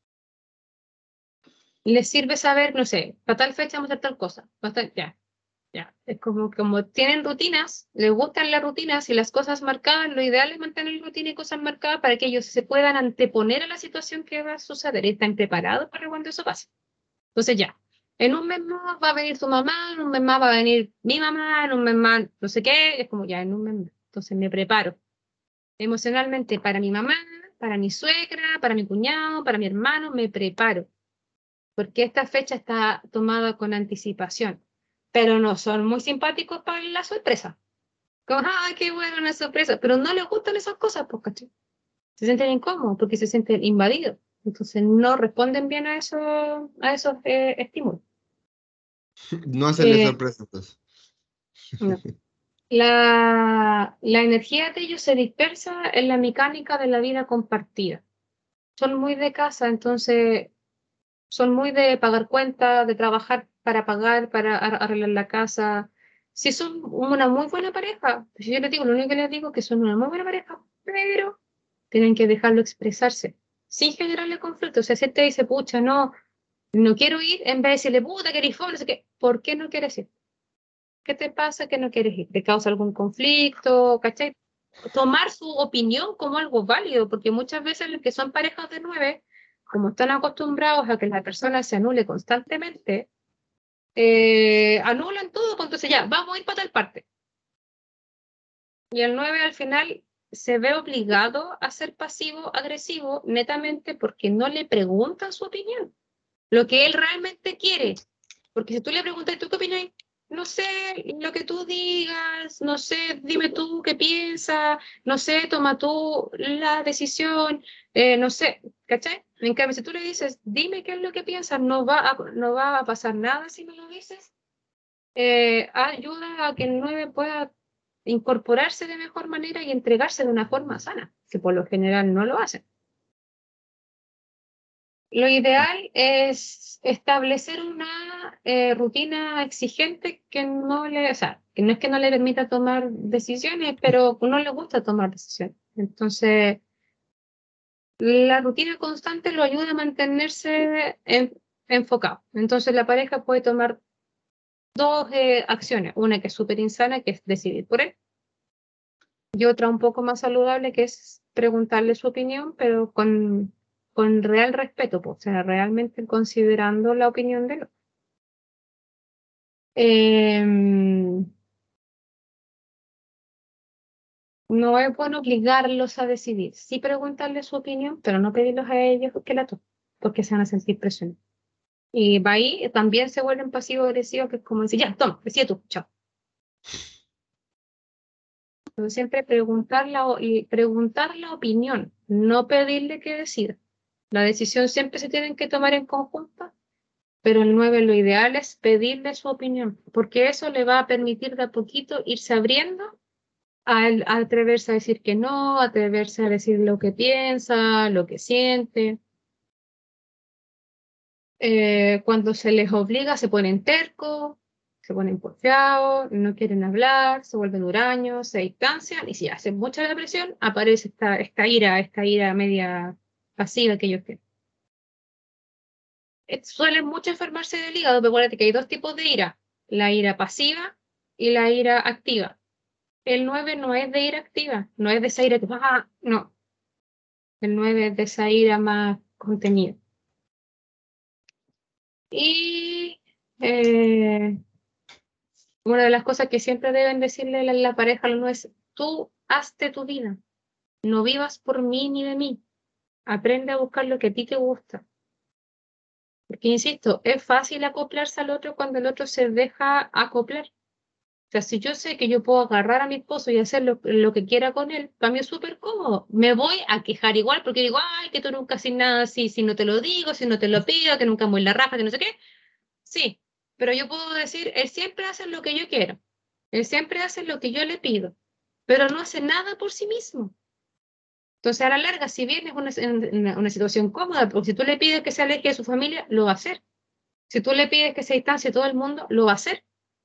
les sirve saber, no sé, para tal fecha vamos a hacer tal cosa, para tal- ya, ya. Es como, como tienen rutinas, les gustan las rutinas y las cosas marcadas, lo ideal es mantener rutina y cosas marcadas para que ellos se puedan anteponer a la situación que va a suceder y están preparados para cuando eso pase. Entonces ya, en un mes más va a venir tu mamá, en un mes más va a venir mi mamá, en un mes más no sé qué, es como ya, en un mes más. Entonces me preparo emocionalmente para mi mamá, para mi suegra, para mi cuñado, para mi hermano, me preparo, porque esta fecha está tomada con anticipación, pero no son muy simpáticos para la sorpresa. Como, ay, qué bueno una sorpresa, pero no les gustan esas cosas, pues, ¿cachai? Se sienten incómodos porque se sienten invadidos. Entonces no responden bien a, eso, a esos eh, estímulos. no hacerle Eh, sorpresa, entonces. no. La, la energía de ellos se dispersa en la mecánica de la vida compartida. Son muy de casa, entonces son muy de pagar cuentas, de trabajar para pagar, para ar- arreglar la casa. Si son una muy buena pareja, pues yo les digo, lo único que les digo es que son una muy buena pareja, pero tienen que dejarlo expresarse, sin generarle conflicto. O sea, si te dice, pucha, no, no quiero ir, en vez de decirle, puta, que eres fome, no sé qué, ¿por qué no quieres ir? ¿Qué te pasa que no quieres ir? ¿Te causa algún conflicto? ¿Cachai? Tomar su opinión como algo válido, porque muchas veces los que son parejas de nueve, como están acostumbrados a que la persona se anule constantemente, eh, anulan todo, pues entonces ya, vamos a ir para tal parte. Y el nueve al final se ve obligado a ser pasivo-agresivo netamente porque no le preguntan su opinión, lo que él realmente quiere. Porque si tú le preguntas, ¿tú qué opinas? No sé, lo que tú digas, no sé, dime tú qué piensas, no sé, toma tú la decisión, eh, no sé, ¿cachai? En cambio, si tú le dices, dime qué es lo que piensas, no va a, no va a pasar nada si me lo dices, eh, ayuda a que el nueve pueda incorporarse de mejor manera y entregarse de una forma sana, que por lo general no lo hacen. Lo ideal es establecer una eh, rutina exigente que no le, o sea, que no es que no le permita tomar decisiones, pero no le gusta tomar decisiones. Entonces, la rutina constante lo ayuda a mantenerse en- enfocado. Entonces, la pareja puede tomar dos eh, acciones, una que es súper insana, que es decidir por él, y otra un poco más saludable, que es preguntarle su opinión, pero con, con real respeto, pues, o sea, realmente considerando la opinión de él. Em, no es bueno obligarlos a decidir, sí preguntarle su opinión, pero no pedirlos a ellos que la tomen, porque se van a sentir presionados. Y va ahí, también se vuelven pasivo-agresivos, que es como decir, ya, toma, decide tú, chao. Entonces, siempre preguntar la, o- y preguntar la opinión, no pedirle que decida. La decisión siempre se tiene que tomar en conjunto, pero el nueve lo ideal es pedirle su opinión, porque eso le va a permitir de a poquito irse abriendo a, a atreverse a decir que no, atreverse a decir lo que piensa, lo que siente. Eh, cuando se les obliga, se ponen tercos, se ponen porfiados, no quieren hablar, se vuelven huraños, se distancian y si hacen mucha la presión, aparece esta, esta ira, esta ira media pasiva que ellos tienen. Eh, Suelen mucho enfermarse del hígado, pero acuérdate que hay dos tipos de ira, la ira pasiva y la ira activa. El nueve no es de ira activa, no es de esa ira que, ah, no, el nueve es de esa ira más contenida. Y eh, una de las cosas que siempre deben decirle la, la pareja no es, tú hazte tu vida, no vivas por mí ni de mí, aprende a buscar lo que a ti te gusta. Porque, insisto, es fácil acoplarse al otro cuando el otro se deja acoplar. O sea, si yo sé que yo puedo agarrar a mi esposo y hacer lo, lo que quiera con él, para mí es súper cómodo. Me voy a quejar igual porque digo, ay, que tú nunca haces nada si, si no te lo digo, si no te lo pido, que nunca muy la raja, que no sé qué. Sí, pero yo puedo decir, él siempre hace lo que yo quiero. Él siempre hace lo que yo le pido, pero no hace nada por sí mismo. Entonces, a la larga, si bien es una, una, una situación cómoda, porque si tú le pides que se aleje de su familia, lo va a hacer. Si tú le pides que se distancie de todo el mundo, lo va a hacer.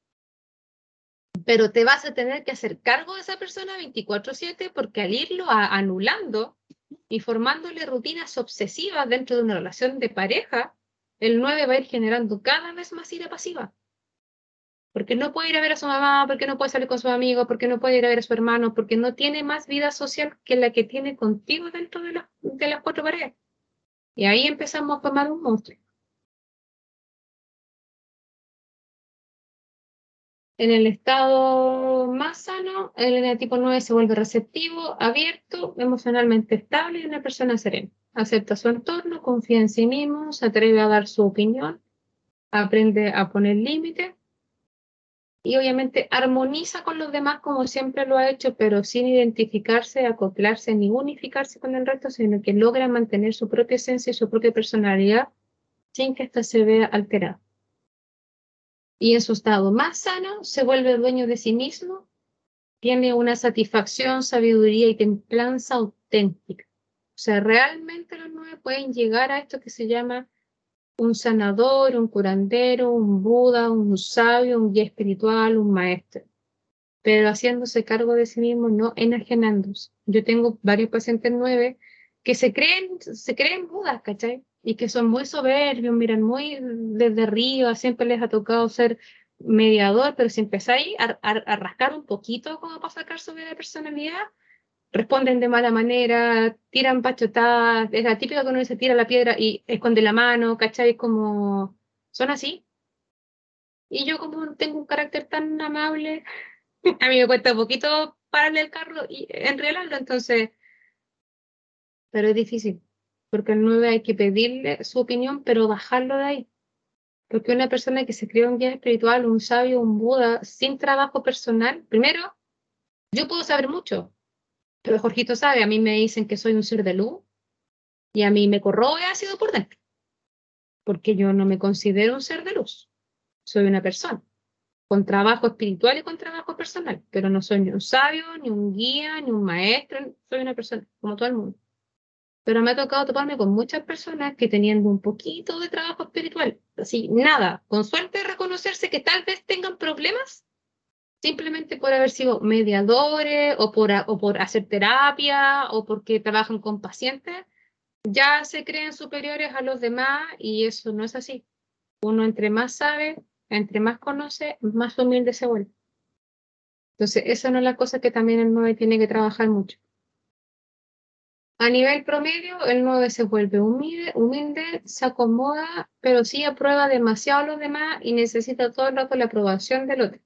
Pero te vas a tener que hacer cargo de esa persona veinticuatro siete porque al irlo a, anulando y formándole rutinas obsesivas dentro de una relación de pareja, el nueve va a ir generando cada vez más ira pasiva. Porque no puede ir a ver a su mamá, porque no puede salir con sus amigos, porque no puede ir a ver a su hermano, porque no tiene más vida social que la que tiene contigo dentro de, la, de las cuatro paredes. Y ahí empezamos a formar un monstruo. En el estado más sano, el eneatipo nueve se vuelve receptivo, abierto, emocionalmente estable y una persona serena. Acepta su entorno, confía en sí mismo, se atreve a dar su opinión, aprende a poner límites y obviamente armoniza con los demás como siempre lo ha hecho, pero sin identificarse, acoplarse ni unificarse con el resto, sino que logra mantener su propia esencia y su propia personalidad sin que ésta se vea alterada. Y en su estado más sano se vuelve dueño de sí mismo, tiene una satisfacción, sabiduría y templanza auténtica. O sea, realmente los nueve pueden llegar a esto que se llama un sanador, un curandero, un Buda, un sabio, un guía espiritual, un maestro, pero haciéndose cargo de sí mismo, no enajenándose. Yo tengo varios pacientes nueve que se creen, se creen Budas, ¿cachai? Y que son muy soberbios, miran muy desde arriba, siempre les ha tocado ser mediador, pero si empezáis a, a, a rascar un poquito como para sacar su vida de personalidad, responden de mala manera, tiran pachotadas, es la típica que uno se tira la piedra y esconde la mano, ¿cachai? Como son así. Y yo como tengo un carácter tan amable, a mí me cuesta un poquito pararle el carro y enredarlo, entonces, pero es difícil, porque al nueve hay que pedirle su opinión, pero bajarlo de ahí. Porque una persona que se cree un guía espiritual, un sabio, un Buda, sin trabajo personal, primero, yo puedo saber mucho, pero Jorgito sabe, a mí me dicen que soy un ser de luz y a mí me corroe ácido por dentro, porque yo no me considero un ser de luz, soy una persona. con trabajo espiritual y con trabajo personal, pero no soy ni un sabio, ni un guía, ni un maestro, soy una persona como todo el mundo. Pero me ha tocado toparme con muchas personas que teniendo un poquito de trabajo espiritual, así, nada, con suerte reconocerse que tal vez tengan problemas, simplemente por haber sido mediadores o por, o por hacer terapia o porque trabajan con pacientes, ya se creen superiores a los demás y eso no es así. Uno entre más sabe, entre más conoce, más humilde se vuelve. Entonces, esa no es la cosa que también el nueve tiene que trabajar mucho. A nivel promedio, el nueve se vuelve humilde, humilde, se acomoda, pero sí aprueba demasiado a los demás y necesita todo el rato la aprobación del otro.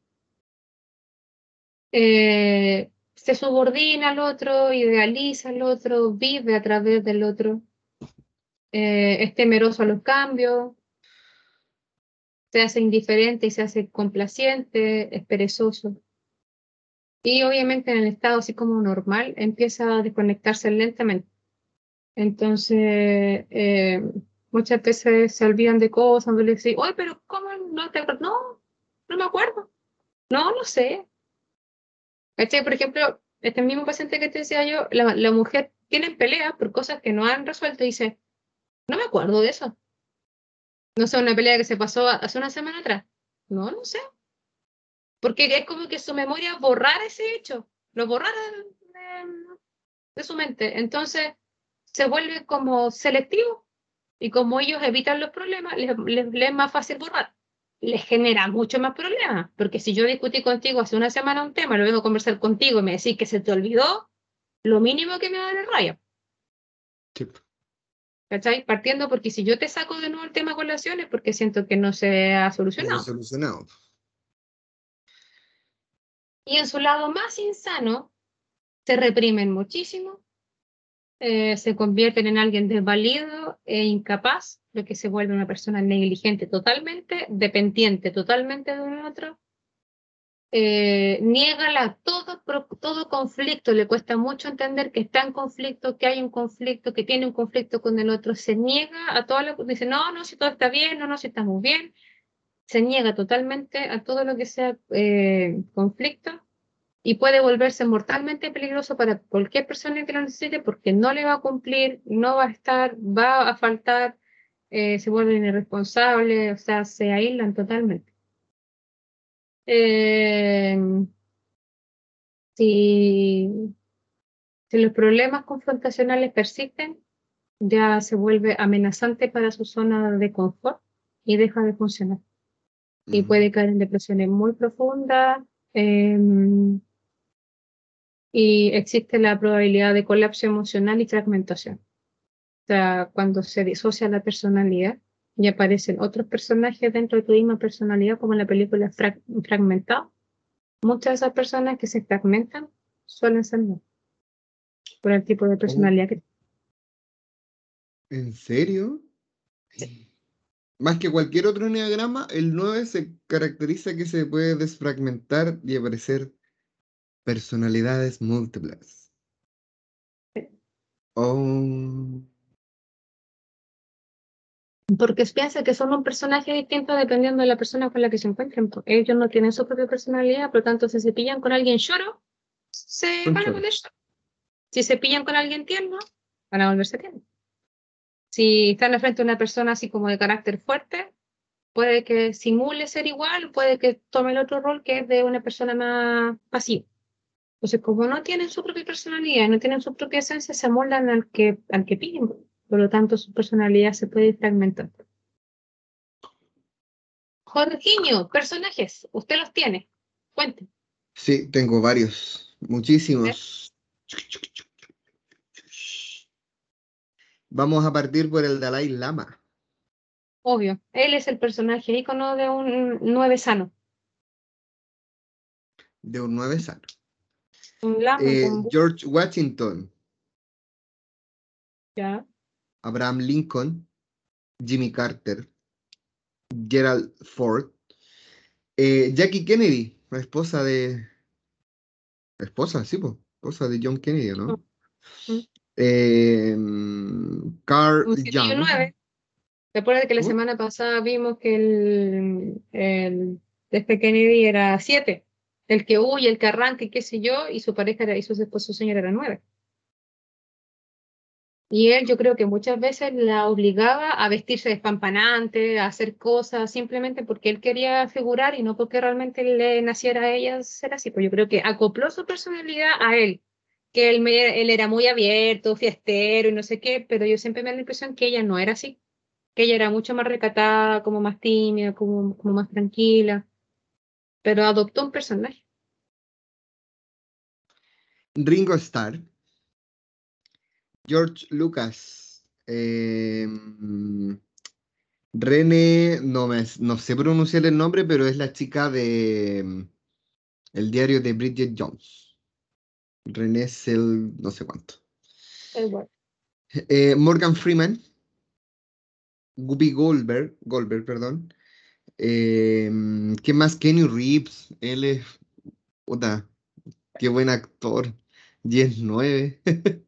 Eh, se subordina al otro, idealiza al otro, vive a través del otro, eh, es temeroso a los cambios, se hace indiferente y se hace complaciente, es perezoso. Y obviamente en el estado así como normal empieza a desconectarse lentamente. Entonces, eh, muchas veces se olvidan de cosas, no le dicen, oye, pero ¿cómo no te acuerdas? No, no me acuerdo. No, no sé. ¿Cachai? Por ejemplo, este mismo paciente que te decía yo, la, la mujer tiene peleas por cosas que no han resuelto y dice, no me acuerdo de eso. No sé, una pelea que se pasó hace una semana atrás. No, no sé. Porque es como que su memoria borrara ese hecho, lo borrara de, de- de su mente. Entonces, se vuelve como selectivo. Y como ellos evitan los problemas, les, les, les es más fácil borrar. Les genera mucho más problemas. Porque si yo discutí contigo hace una semana un tema, lo vengo a conversar contigo y me decís que se te olvidó, lo mínimo que me da de raya. Sí, ¿Cachai? Partiendo porque si yo te saco de nuevo el tema colaciones, porque siento que no se ha no se ha solucionado. solucionado. Y en su lado más insano, se reprimen muchísimo, eh, se convierten en alguien desvalido e incapaz, lo que se vuelve una persona negligente totalmente, dependiente totalmente de un otro, eh, niega la, todo, todo conflicto, le cuesta mucho entender que está en conflicto, que hay un conflicto, que tiene un conflicto con el otro, se niega a todo lo que dice, no, no, si todo está bien, no, no, si estamos bien, se niega totalmente a todo lo que sea eh, conflicto y puede volverse mortalmente peligroso para cualquier persona que lo necesite porque no le va a cumplir, no va a estar, va a faltar, eh, se vuelven irresponsables, o sea, se aíslan totalmente. Eh, si, si los problemas confrontacionales persisten, ya se vuelve amenazante para su zona de confort y deja de funcionar. Y Ujú. puede caer en depresiones muy profundas. Eh, y existe la probabilidad de colapso emocional y fragmentación. O sea, cuando se disocia la personalidad y aparecen otros personajes dentro de tu misma personalidad, como en la película Frag Fragmentado, muchas de esas personas que se fragmentan suelen ser no, por el tipo de Oh, personalidad que ¿en serio? tienen. Más que cualquier otro enneagrama, el nueve se caracteriza que se puede desfragmentar y aparecer personalidades múltiples. Oh, Porque piensa que son un personaje distinto dependiendo de la persona con la que se encuentren. Pues ellos no tienen su propia personalidad, por lo tanto, si se pillan con alguien lloro, se un van a choro. poner lloro. Si se pillan con alguien tierno, van a volverse tiernos. Si están frente a una persona así como de carácter fuerte, puede que simule ser igual, puede que tome el otro rol que es de una persona más pasiva. Entonces, como no tienen su propia personalidad, no tienen su propia esencia, se amoldan al que, al que piden. Por lo tanto, su personalidad se puede ir fragmentando. Jorginho, personajes, usted los tiene. Cuente. Sí, tengo varios, ¿Eh? muchísimos. Vamos a partir por el Dalai Lama, Obvio, él es el personaje ícono de un nueve sano. de un nueve sano. Un lama Eh, con bu- George Washington, ya. Abraham Lincoln, Jimmy Carter, Gerald Ford, eh, Jackie Kennedy, la esposa de... la esposa, sí, pues, esposa de John Kennedy, Mm, ¿no? mm. Eh, Carl Un siete y un Young, nueve. Recuerda que la ¿cómo? semana pasada vimos que el, el de F. Kennedy era siete. El que huye, el que arranca y qué sé yo, y su pareja era, y su esposo señor era nueve. Y él, yo creo que muchas veces la obligaba a vestirse despampanante, a hacer cosas, simplemente porque él quería figurar y no porque realmente le naciera a ella ser así. Pues yo creo que acopló su personalidad a él, que él, me- él era muy abierto, fiestero y no sé qué, pero yo siempre me da la impresión que ella no era así, que ella era mucho más recatada, como más tímida, como, como más tranquila, pero adoptó un personaje. Ringo Starr, George Lucas, eh, René, no, me, no sé pronunciar el nombre, pero es la chica de mm, el diario de Bridget Jones. René Sel, no sé cuánto. Igual. Eh, Morgan Freeman, Guppy Goldberg, Goldberg, perdón. Eh, ¿qué más? Kenny Reeves, él es, puta, qué buen actor. diez nueve.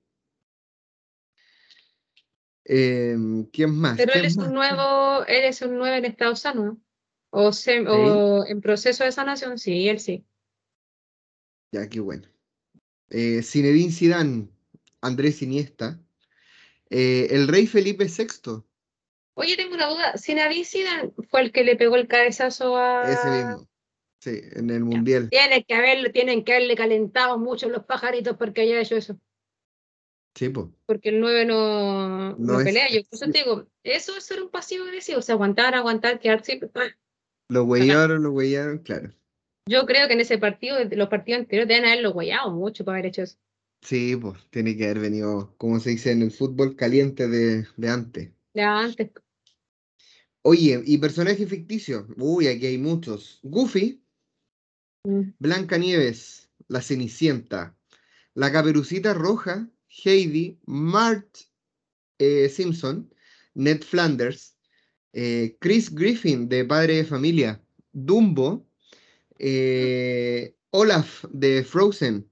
Eh, ¿quién más? Pero él ¿Quién es un más? nuevo, él es un nuevo en estado sano, o, se, ¿Sí? o en proceso de sanación, sí, él sí. Ya, qué bueno. Eh, Zinedine Zidane, Andrés Iniesta, eh, el rey Felipe sexto, Oye, tengo una duda. Zinedine Zidane fue el que le pegó el cabezazo ese a... mismo, sí, en el Ya. Mundial. Tiene que haberle, tienen que haberle calentado mucho los pajaritos porque haya hecho eso. Sí, pues, Porque el nueve no, no no es, pelea. Yo por eso te digo, eso es ser un pasivo agresivo. O sea, aguantar, aguantar, quedarse. lo Bacán. huellaron, lo huellaron, claro. Yo creo que en ese partido, de los partidos anteriores, deben haberlo guayado mucho para haber hecho eso. Sí, pues, tiene que haber venido, como se dice en el fútbol, caliente de, de antes. Ya antes. Oye, y personajes ficticios, uy, aquí hay muchos. Goofy, Mm, Blancanieves, la Cenicienta, la Caperucita Roja, Heidi, Marge eh, Simpson, Ned Flanders, eh, Chris Griffin de Padre de Familia, Dumbo, mm, eh, Olaf de Frozen,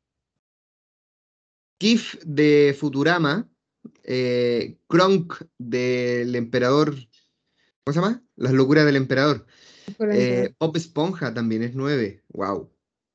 Kif de Futurama, eh, Kronk del Emperador, ¿cómo se llama? Las locuras del Emperador. por el emperador. Eh, Bob Esponja también es nueve. Wow.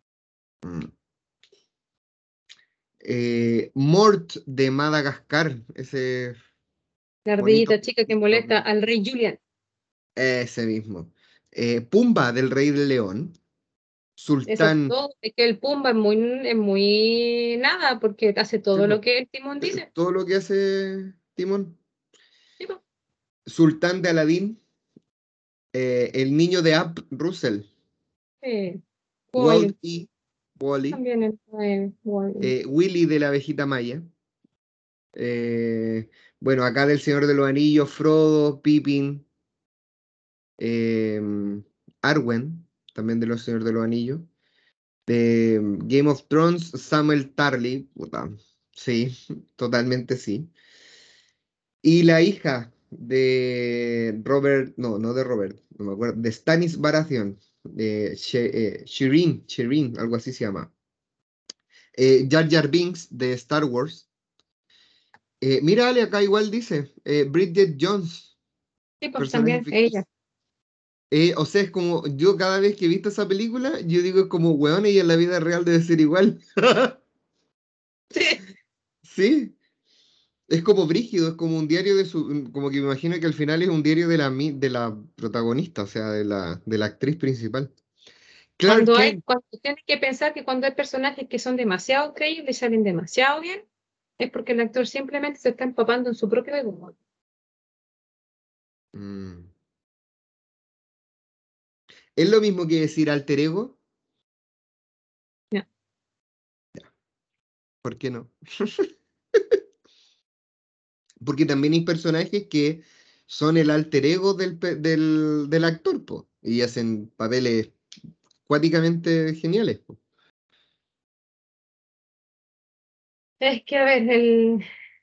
Eh, Mort de Madagascar, ese La bonito ardillita chica que bichito, molesta al rey Julian. ese mismo. Eh, Pumba del Rey del León, Eso es Sultán, todo. Es que el Pumba es muy, es muy nada, porque hace sí, todo po, lo que el Timón eh, dice. todo lo que hace Timón, Sí, po. Sultán de Aladín, eh, el niño de App Russell, Eh, Walt Wall, E. Wally, también el, eh, Wall. eh, Willy de la abejita Maya, eh, bueno, acá del Señor de los Anillos, Frodo, Pippin, eh, Arwen, también de los Señor de los Anillos. De Game of Thrones, Samuel Tarly, puta, sí, totalmente sí. Y la hija de Robert, no, no de Robert, no me acuerdo, de Stannis Baratheon, de She- eh, Shireen, Shireen, algo así se llama. Eh, Jar Jar Binks de Star Wars. Eh, mira, Ale, acá igual dice, eh, Bridget Jones, Sí, pues personaje también ella. ficticio. Eh, o sea, es como, yo cada vez que he visto esa película, yo digo es como, weón, ella en la vida real debe ser igual. Sí. Sí. Es como brígido, es como un diario de su, como que me imagino que al final es un diario de la, mi- de la protagonista, o sea, de la, de la actriz principal. Clark Cuando hay, Kent, cuando tienes que pensar que cuando hay personajes que son demasiado creíbles y salen demasiado bien, es porque el actor simplemente se está empapando en su propio ego. mm, es lo mismo que decir alter ego, Ya. ¿por qué no? Porque también hay personajes que son el alter ego del, pe- del, del actor, po, y hacen papeles cuáticamente geniales, po. Es que, a ver, el...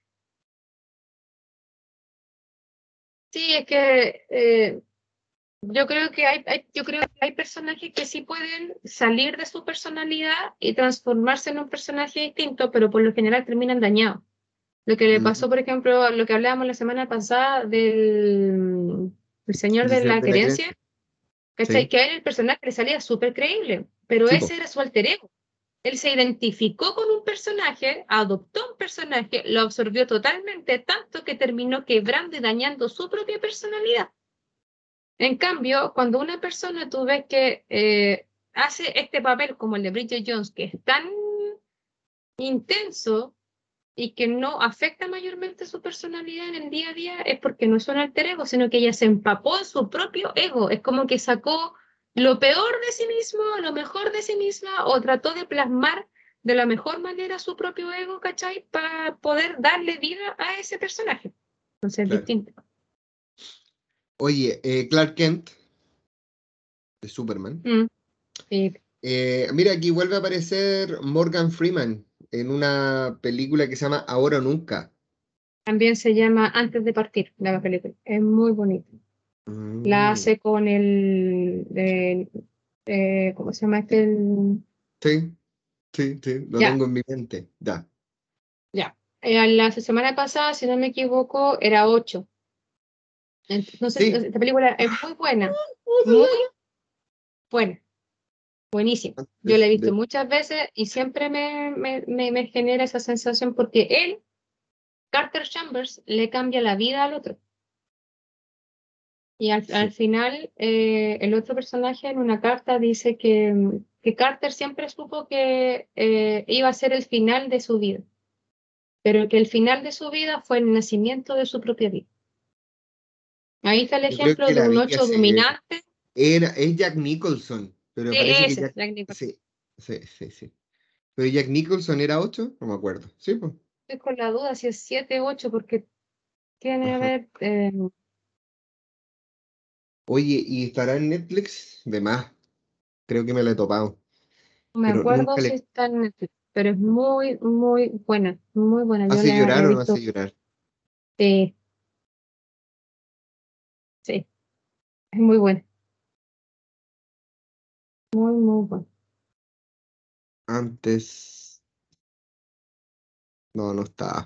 sí, es que eh, yo creo que hay, hay- yo creo que hay personajes que sí pueden salir de su personalidad y transformarse en un personaje distinto, pero por lo general terminan dañados. Lo que le Mm, pasó, por ejemplo, lo que hablábamos la semana pasada del el señor ¿del de Señor la de la querencia, Creencia? ¿Cachai? Sí, Que a él el personaje le salía súper creíble, pero sí, po, ese era su alter ego. Él se identificó con un personaje, adoptó un personaje, lo absorbió totalmente, tanto que terminó quebrando y dañando su propia personalidad. En cambio, cuando una persona tú ves que eh, hace este papel como el de Bridget Jones, que es tan intenso y que no afecta mayormente su personalidad en el día a día, es porque no es un alter ego, sino que ella se empapó en su propio ego. Es como que sacó lo peor de sí mismo, lo mejor de sí misma, o trató de plasmar de la mejor manera su propio ego, ¿cachai? Para poder darle vida a ese personaje. Entonces es claro. distinto. Oye, eh, Clark Kent, de Superman. Mm, sí. Eh, mira, aquí vuelve a aparecer Morgan Freeman en una película que se llama Ahora o Nunca. También se llama Antes de partir, la película. Es muy bonita. La Mm, hace con el, el- eh, ¿cómo se llama este? El- sí, sí, sí, lo ya, tengo en mi mente. Ya. ya. Eh, la semana pasada, si no me equivoco, era ocho. Entonces, Sí. esta película es muy buena, muy buena, buenísima. Yo la Antes he visto de... muchas veces y siempre me, me, me, me genera esa sensación porque él, Carter Chambers, le cambia la vida al otro. Y al, al Sí. final, eh, el otro personaje en una carta dice que, que Carter siempre supo que eh, iba a ser el final de su vida, pero que el final de su vida fue el nacimiento de su propia vida. Ahí está el Yo creo ejemplo que de la un vi ocho hace... dominante. Era, es Jack Nicholson, pero Sí, parece que ese, Jack... Jack Nicholson. Sí, sí, sí, sí. Pero Jack Nicholson era ocho, no me acuerdo. Sí, pues. Estoy con la duda si es siete o ocho, porque tiene que Ajá. haber, eh, no Oye, ¿y estará en Netflix? De más, creo que me la he topado, me pero acuerdo nunca si le... está en Netflix, pero es muy, muy buena, muy buena. Yo ¿Hace la llorar he o no hace visto, llorar? sí, sí, es muy buena, muy, muy buena. Antes... No, no está.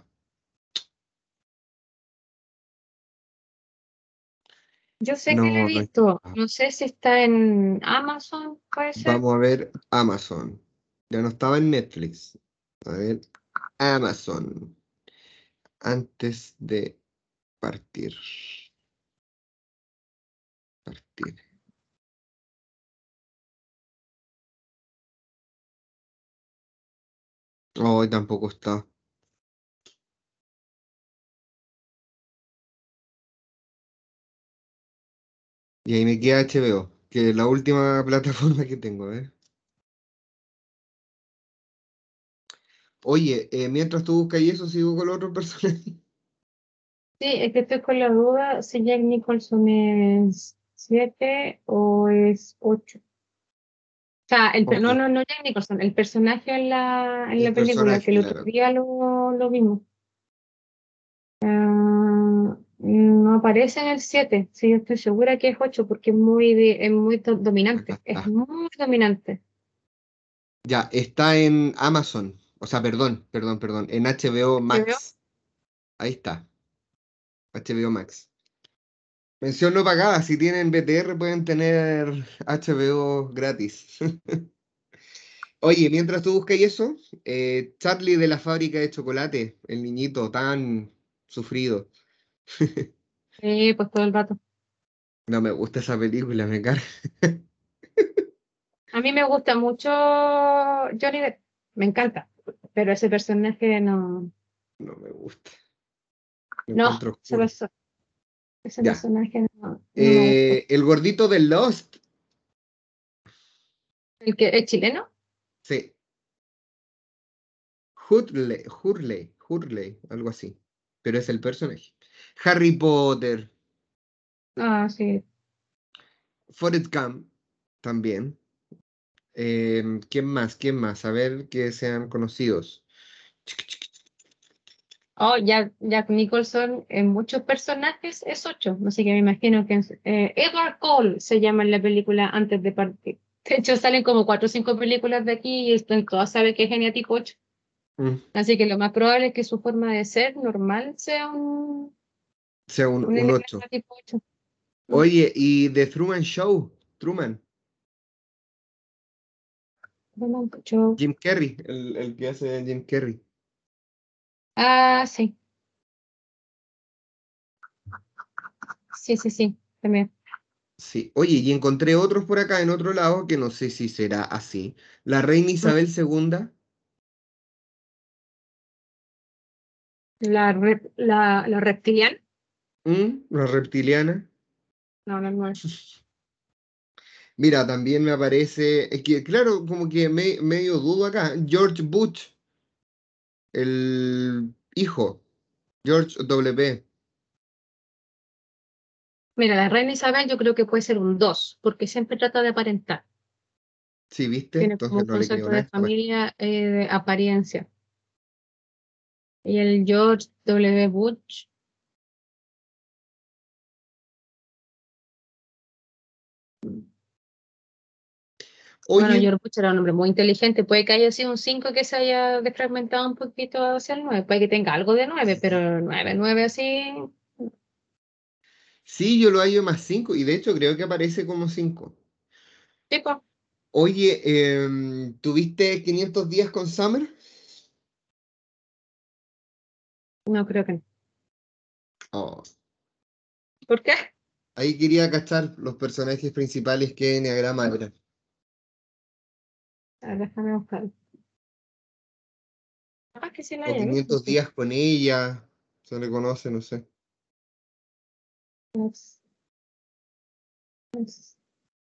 Yo sé que la he No, no visto, está. no sé si está en Amazon, puede ser. Vamos a ver Amazon. Ya no estaba en Netflix. A ver, Amazon. Antes de partir. Partir. Hoy tampoco está. Y ahí me queda H B O, que es la última plataforma que tengo, ¿eh? Oye, eh, mientras tú buscas y eso, sigo con los otros personajes. Sí, es que estoy con la duda si Jack Nicholson es siete o es ocho. O sea, el, pe- no, Oye, no, no Jack Nicholson, el personaje en la, en la el película, personaje, que el otro claro. día lo, lo vimos. Ah, no aparece en el siete. Sí, yo estoy segura que es ocho porque es muy, de- es muy do- Acá dominante, es está. muy dominante. Ya, está en Amazon. O sea, perdón, perdón, perdón. En H B O ¿Te veo? Max. Ahí está. H B O Max. Mención no pagada. Si tienen B T R pueden tener H B O gratis. Oye, mientras tú buscas eso, eh, Charlie de la fábrica de chocolate, el niñito tan sufrido. Sí, pues todo el rato. No me gusta esa película, me carga. A mí me gusta mucho Johnny Depp, me encanta, pero ese personaje no, No me gusta. Lo no, encuentro ese, oscuro. perso- ese Ya. personaje no, no me gustó. Eh, el gordito de Lost. ¿El que es chileno? Sí. Hurley, Hurley, Hurley, algo así. Pero es el personaje. Harry Potter. Ah, sí. Forrest Gump. También. Eh, ¿quién más? ¿Quién más? A ver que sean conocidos. Oh, Jack, Jack Nicholson en muchos personajes es ocho, así que me imagino que es, eh, Edward Cole se llama en la película Antes de partir. De hecho, salen como cuatro o cinco películas de aquí y están todas saben que es geniático ocho. Mm, Así que lo más probable es que su forma de ser normal sea un, sea un, un un enneagrama ocho. tipo ocho. Mm. Oye, ¿y The Truman Show? Truman. Truman Show. Jim Carrey, el, el que hace de Jim Carrey. Ah, sí. Sí, sí, sí, también. Sí. Oye, y encontré otros por acá en otro lado que no sé si será así. La reina Mm, Isabel segunda. La, rep- la, la reptiliana. ¿Mm? La reptiliana. No, no, no. Mira, también me aparece, es que claro, como que me, medio dudo acá. George Bush, el hijo. George W. Mira, la reina Isabel yo creo que puede ser un dos, porque siempre trata de aparentar. Sí, ¿viste? Tiene como Entonces un no le creo concepto nada de a esta wea. familia, eh, de apariencia. Y el George W. Bush, bueno, Oye, George Bush era un hombre muy inteligente, puede que haya sido un cinco que se haya desfragmentado un poquito hacia el nueve, puede que tenga algo de nueve, pero nueve, nueve así, sí, yo lo hallo más cinco y de hecho creo que aparece como cinco. tipo, Oye, em, ¿tuviste quinientos días con Summer? no creo que no. Oh, ¿Por qué? ahí quería cachar los personajes principales que Enneagrama eran. A ver, déjame buscar. Ah, que sí la O haya visto, quinientos sí. días con ella, se le conoce, no sé. Yes, yes.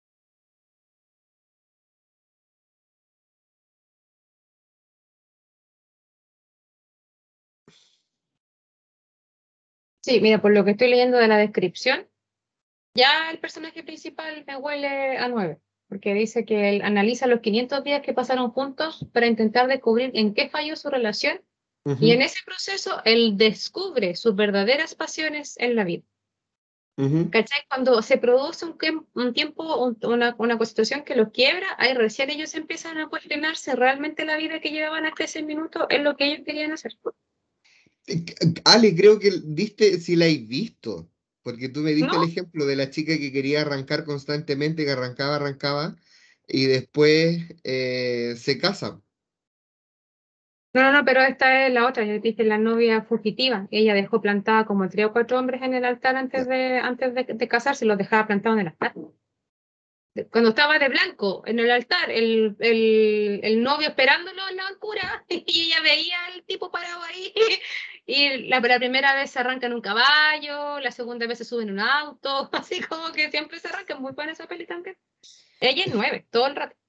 Sí, mira, por lo que estoy leyendo de la descripción, ya el personaje principal me huele a nueve, porque dice que él analiza los quinientos días que pasaron juntos para intentar descubrir en qué falló su relación y en Ujú, ese proceso él descubre sus verdaderas pasiones en la vida. ujú. ¿Cachai? Cuando se produce un, tiemp- un tiempo, un- una, una situación que los quiebra, ahí recién ellos empiezan a cuestionarse realmente la vida que llevaban hasta ese minuto es lo que ellos querían hacer. Eh, Ale, creo que diste, si la has visto, porque tú me diste el ¿No? ejemplo de la chica que quería arrancar constantemente, que arrancaba, arrancaba, y después eh, se casa. No, no, no, pero esta es la otra, yo dije la novia fugitiva. Ella dejó plantada como tres o cuatro hombres en el altar antes Ya. de, antes de, de casarse, los dejaba plantados en el altar. Cuando estaba de blanco en el altar, el, el, el novio esperándolo en la altura, y ella veía al tipo parado ahí. Y la, la primera vez se arranca en un caballo, la segunda vez se sube en un auto, así como que siempre se arranca. Muy buena esa peli también. Ella es nueve, todo el rato.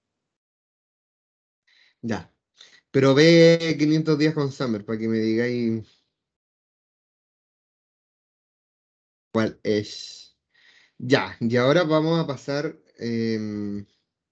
Ya. Pero ve quinientos días con Summer para que me digáis cuál es. Ya, y ahora vamos a pasar em,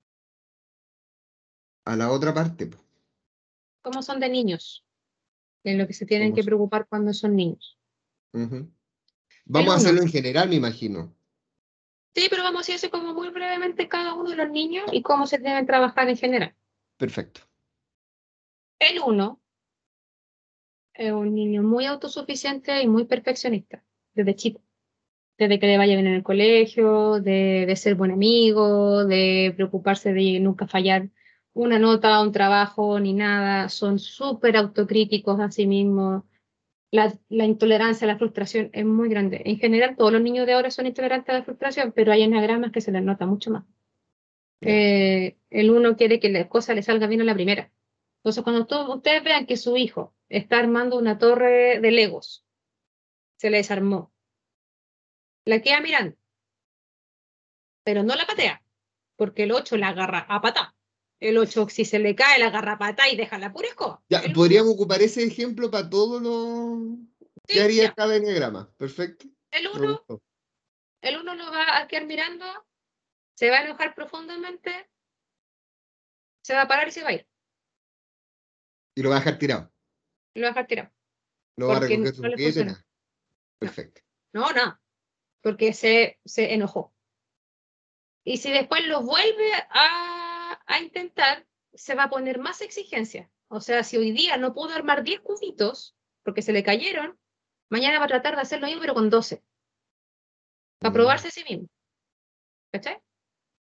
a la otra parte, po. ¿Cómo son de niños? En lo que se tienen ¿Cómo que son? preocupar cuando son niños. Ujú. El Vamos a uno. hacerlo en general, me imagino. Sí, pero vamos a decir como muy brevemente cada uno de los niños y cómo se deben trabajar en general. Perfecto. El uno es un niño muy autosuficiente y muy perfeccionista, desde chico, desde que le vaya bien en el colegio, de, de ser buen amigo, de preocuparse de nunca fallar una nota, un trabajo, ni nada. Son súper autocríticos a sí mismos. La, la intolerancia a la frustración es muy grande. En general, todos los niños de ahora son intolerantes a la frustración, pero hay enagramas que se les nota mucho más. Ya. Eh, el uno quiere que la cosa le salga bien a la primera. Entonces, cuando to- ustedes vean que su hijo está armando una torre de Legos, se le desarmó, la queda mirando, pero no la patea, porque el ocho la agarra a patá. El ocho si se le cae, la agarra a patá y deja la pura escoba. Ya, El uno, podríamos ocupar ese ejemplo para todo lo que sí, haría ya. cada enneagrama. Perfecto. El Me uno, gustó. el uno lo va a quedar mirando, se va a enojar profundamente, se va a parar y se va a ir. Y lo va a dejar tirado. Lo va a dejar tirado, No va a porque recoger su no le juguete, funcionó. nada. No, Perfecto. no, no, porque se, se enojó. Y si después lo vuelve a, a intentar, se va a poner más exigencia. O sea, si hoy día no pudo armar diez cubitos porque se le cayeron, mañana va a tratar de hacer lo mismo, pero con doce, para Mm, probarse a sí mismo. ¿Cachai?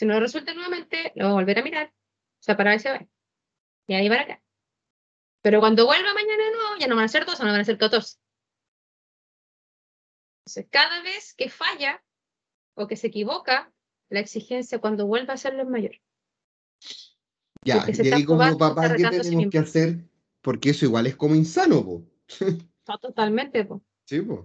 Si no resulta nuevamente, lo va a volver a mirar, se va a parar y se va. Y ahí van a quedar. Pero cuando vuelva mañana de nuevo, ya no van a ser doce, no van a ser catorce. Entonces, cada vez que falla o que se equivoca, la exigencia cuando vuelva a hacerlo es mayor. Ya, Porque se y está ahí como probando, se está papá, ¿qué retando a sí tenemos mismo. que hacer? Porque eso igual es como insano, po. No, totalmente, po. Sí, po.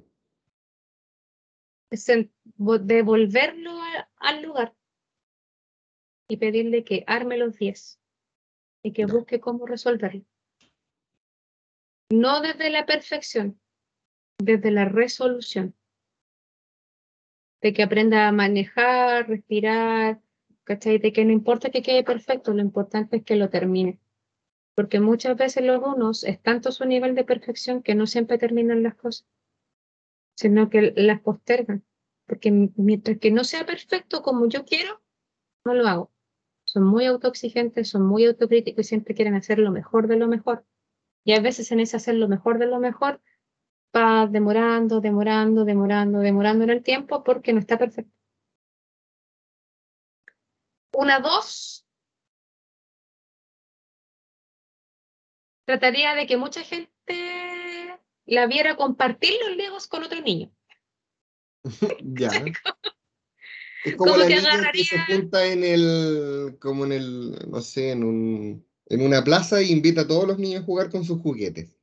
Es en- vo- devolverlo a- al lugar y pedirle que arme los diez y que Ya, busque cómo resolverlo. No desde la perfección, desde la resolución. De que aprenda a manejar, respirar, ¿cachai? De que no importa que quede perfecto, lo importante es que lo termine. Porque muchas veces los unos es tanto su nivel de perfección que no siempre terminan las cosas, sino que las postergan. Porque m- mientras que no sea perfecto como yo quiero, no lo hago. Son muy autoexigentes, son muy autocríticos y siempre quieren hacer lo mejor de lo mejor. Y a veces en ese hacer lo mejor de lo mejor va demorando, demorando, demorando, demorando en el tiempo porque no está perfecto. Una, dos, trataría de que mucha gente la viera compartir los Legos con otro niño. ya. Es como Como la que niña que se agarraría junta en el, como en el, no sé, en un, en una plaza y invita a todos los niños a jugar con sus juguetes.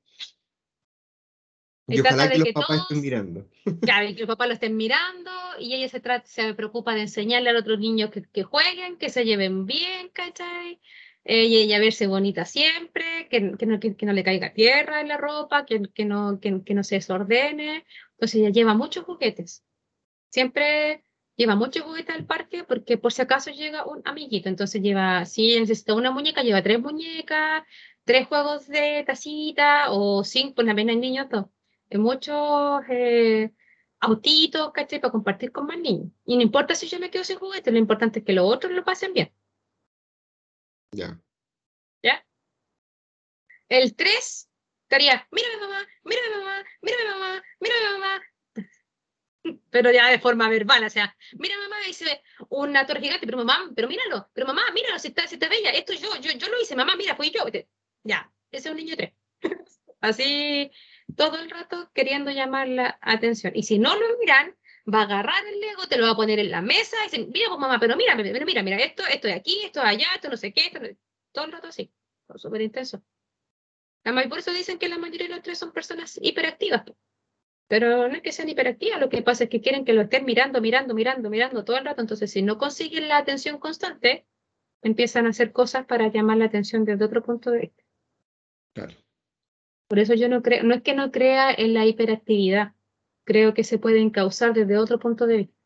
Y y trata ojalá que de los que papás estén todos, mirando. claro, y que el papá lo estén mirando y ella se, trata, se preocupa de enseñarle a otros niños que, que jueguen, que se lleven bien, ¿cachai? Eh, y ella verse bonita siempre, que, que, no, que, que no le caiga tierra en la ropa, que, que, no, que, que no se desordene. Entonces ella lleva muchos juguetes. Siempre lleva muchos juguetes al parque porque por si acaso llega un amiguito. Entonces lleva, si necesita una muñeca, lleva tres muñecas, tres juegos de tacita o cinco, pues también hay niños dos. Eh, Muchos eh, autitos, ¿cachai? Para compartir con más niños. Y no importa si yo me quedo sin juguete, lo importante es que los otros lo pasen bien. Ya. ¿Ya? El tres estaría, mira mi mamá, mira mi mamá, mira mi mamá, mira mi mamá, pero ya de forma verbal, o sea, mira mamá, hice una torre gigante, pero mamá, pero míralo, pero mamá, míralo, si está, si está bella, esto yo, yo, yo lo hice, mamá, mira, fui yo. Ya, ese es un niño tres. Así todo el rato queriendo llamar la atención. Y si no lo miran, va a agarrar el Lego, te lo va a poner en la mesa y dice, mira, pues mamá, pero mira, pero mira, mira, esto, esto de aquí, esto de allá, esto no sé qué, esto, todo el rato así, súper intenso. Además, y por eso dicen que la mayoría de los tres son personas hiperactivas. Pero no es que sean hiperactivas, lo que pasa es que quieren que lo estén mirando, mirando, mirando, mirando todo el rato. Entonces, si no consiguen la atención constante, empiezan a hacer cosas para llamar la atención desde otro punto de vista. Claro. Por eso yo no creo, no es que no crea en la hiperactividad, creo que se pueden causar desde otro punto de vista.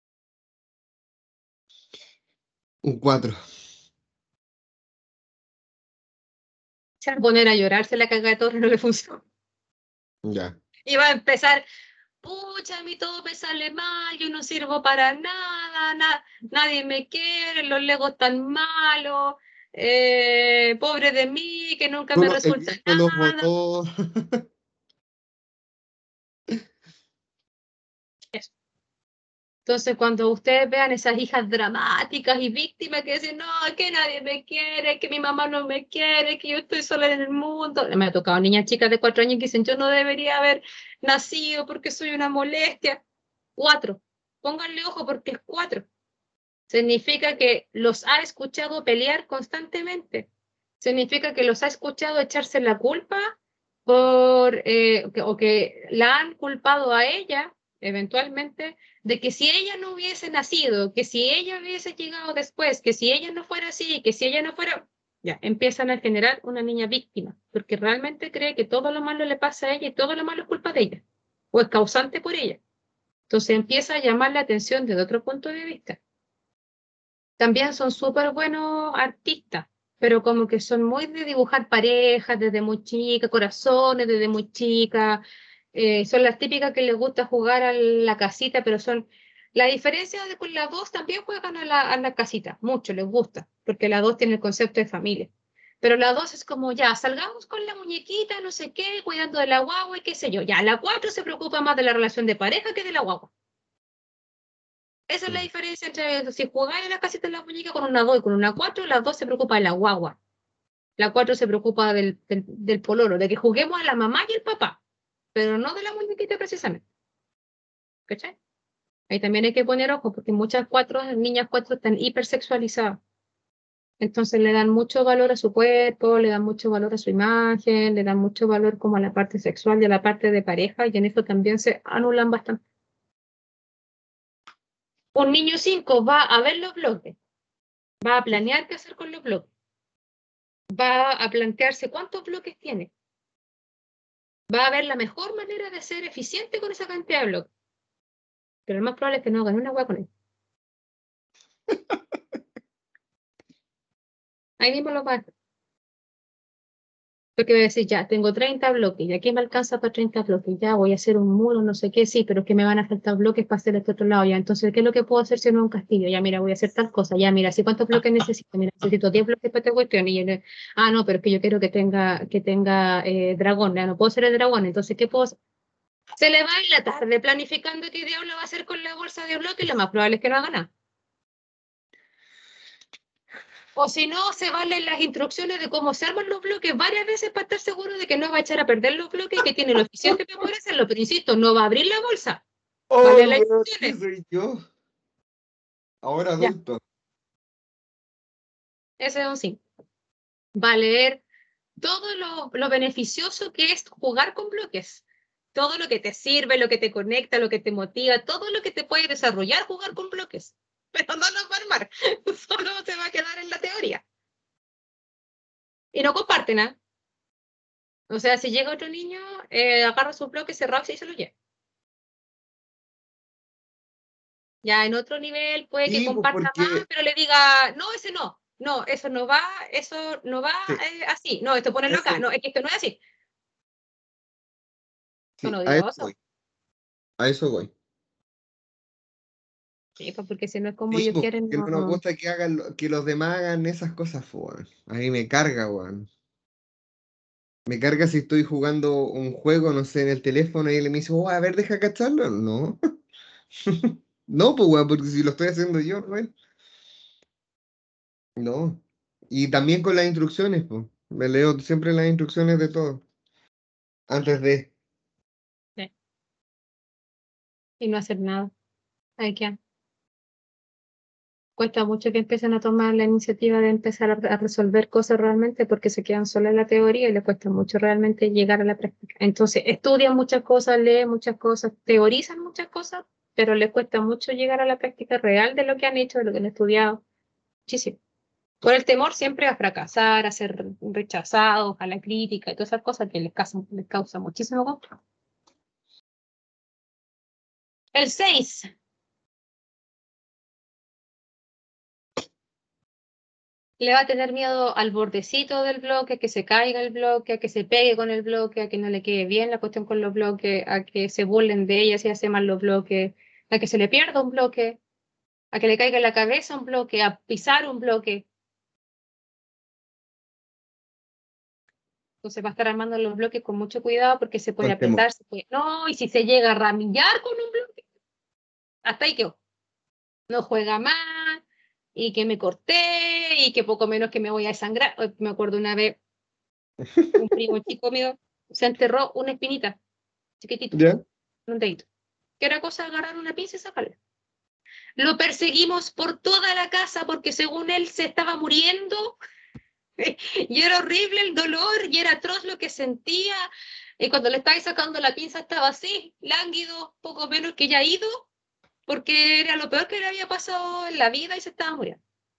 Un cuatro. Se va a poner a llorarse la caga de torre, no le funciona. Ya. Y va a empezar, pucha, a mí todo me sale mal, yo no sirvo para nada, na- nadie me quiere, los legos están malos, eh, pobre de mí, que nunca me Solo el resulta viento los nada. botó. Eso. Entonces, cuando ustedes vean esas hijas dramáticas y víctimas que dicen, no, es que nadie me quiere, que mi mamá no me quiere, que yo estoy sola en el mundo. Me ha tocado niñas chicas de cuatro años que dicen, yo no debería haber nacido porque soy una molestia. Cuatro. Pónganle ojo porque es cuatro. Significa que los ha escuchado pelear constantemente. Significa que los ha escuchado echarse la culpa por, eh, que- o que la han culpado a ella, eventualmente, de que si ella no hubiese nacido, que si ella hubiese llegado después, que si ella no fuera así, que si ella no fuera, ya, empiezan a generar una niña víctima, porque realmente cree que todo lo malo le pasa a ella y todo lo malo es culpa de ella, o es causante por ella. Entonces empieza a llamar la atención desde otro punto de vista. También son súper buenos artistas, pero como que son muy de dibujar parejas desde muy chica, corazones desde muy chica. Eh, son las típicas que les gusta jugar a la casita, pero son... La diferencia de con la dos también juegan a la, a la casita, mucho les gusta, porque la dos tiene el concepto de familia. Pero la dos es como, ya, salgamos con la muñequita, no sé qué, cuidando de la guagua y qué sé yo. Ya, la cuatro se preocupa más de la relación de pareja que de la guagua. Esa es la Mm. diferencia entre si jugáis en la casita de la muñeca con una dos y con una cuatro, las dos se preocupa de la guagua. La cuatro se preocupa del, del, del pololo, de que juguemos a la mamá y el papá, pero no de la muñequita precisamente. ¿Cachai? Ahí también hay que poner ojo, porque muchas cuatro, niñas cuatro están hipersexualizadas. Entonces le dan mucho valor a su cuerpo, le dan mucho valor a su imagen, le dan mucho valor como a la parte sexual y a la parte de pareja, y en eso también se anulan bastante. Un niño cinco va a ver los bloques, va a planear qué hacer con los bloques, va a plantearse cuántos bloques tiene, va a ver la mejor manera de ser eficiente con esa cantidad de bloques, pero lo más probable es que no hagan una hueá con él. Ahí mismo lo va a hacer. Porque voy a decir, ya, tengo treinta bloques, ¿y aquí me alcanza para treinta bloques? Ya, voy a hacer un muro, no sé qué, sí, pero es que me van a faltar bloques para hacer este otro lado, ya. Entonces, ¿qué es lo que puedo hacer si no es un castillo? Ya, mira, voy a hacer tal cosa, ya, mira, ¿sí cuántos bloques necesito? Mira, necesito diez bloques para esta cuestión. Y yo le, ah, no, pero es que yo quiero que tenga, que tenga eh, dragón, ya, no puedo ser el dragón, entonces, ¿qué puedo hacer? Se le va en la tarde planificando qué diablo va a hacer con la bolsa de bloques y lo más probable es que no haga nada. O si no, se valen las instrucciones de cómo se arman los bloques varias veces para estar seguro de que no va a echar a perder los bloques y que tiene lo eficiente para poder hacerlo. Pero insisto, no va a abrir la bolsa. ¡Oh, Vale las weón! ¿Qué instrucciones. soy yo? Ahora Ya, adulto. ese es un sí. Va a leer todo lo, lo beneficioso que es jugar con bloques. Todo lo que te sirve, lo que te conecta, lo que te motiva, todo lo que te puede desarrollar jugar con bloques. Pero no los va a armar. Solo se va a quedar en la teoría. Y no comparten, ¿ah? O sea, si llega otro niño, eh, agarra su bloque, se rasga y se lo lleva. Ya en otro nivel puede que Sí, pues comparta más, porque. pero le diga, no, ese no, no, eso no va, eso no va Sí, eh, así, no, esto ponelo acá, eso. no, es que esto no es así. Son Sí, a eso odiosos. voy. A eso voy. Sí, pues porque si no es como Sí, ellos pues quieren, porque no nos no. gusta que hagan lo- que los demás hagan esas cosas, pues, weón. A mí me carga, weón. Me carga si estoy jugando un juego, no sé, en el teléfono y él me dice, oh, a ver, deja cacharlo. No. No, pues, weón, porque si lo estoy haciendo yo, ¿no? él. No. Y también con las instrucciones, pues. Me leo siempre las instrucciones de todo. Antes de. Sí, y no hacer nada. Hay que cuesta mucho que empiecen a tomar la iniciativa de empezar a, a resolver cosas realmente porque se quedan solo en la teoría y les cuesta mucho realmente llegar a la práctica. Entonces, estudian muchas cosas, leen muchas cosas, teorizan muchas cosas, pero les cuesta mucho llegar a la práctica real de lo que han hecho, de lo que han estudiado. Muchísimo. Por el temor siempre a fracasar, a ser rechazados, a la crítica y todas esas cosas que les causan, les causa muchísimo conflicto. El seis le va a tener miedo al bordecito del bloque, a que se caiga el bloque, a que se pegue con el bloque, a que no le quede bien la cuestión con los bloques, a que se burlen de ella si hace mal los bloques, a que se le pierda un bloque, a que le caiga en la cabeza un bloque, a pisar un bloque. Entonces va a estar armando los bloques con mucho cuidado porque se puede Con temor. apretar, se puede... No, y si se llega a ramillar con un bloque, hasta ahí quedó. No juega más, y que me corté, y que poco menos que me voy a desangrar. Me acuerdo una vez, un primo chico mío se enterró una espinita, chiquitito, ¿Ya? un dedito. Que era cosa de agarrar una pinza y sacarla. Lo perseguimos por toda la casa porque según él se estaba muriendo y era horrible el dolor y era atroz lo que sentía. Y cuando le estaba sacando la pinza estaba así, lánguido, poco menos que ya ido, porque era lo peor que le había pasado en la vida y se estaba muriendo.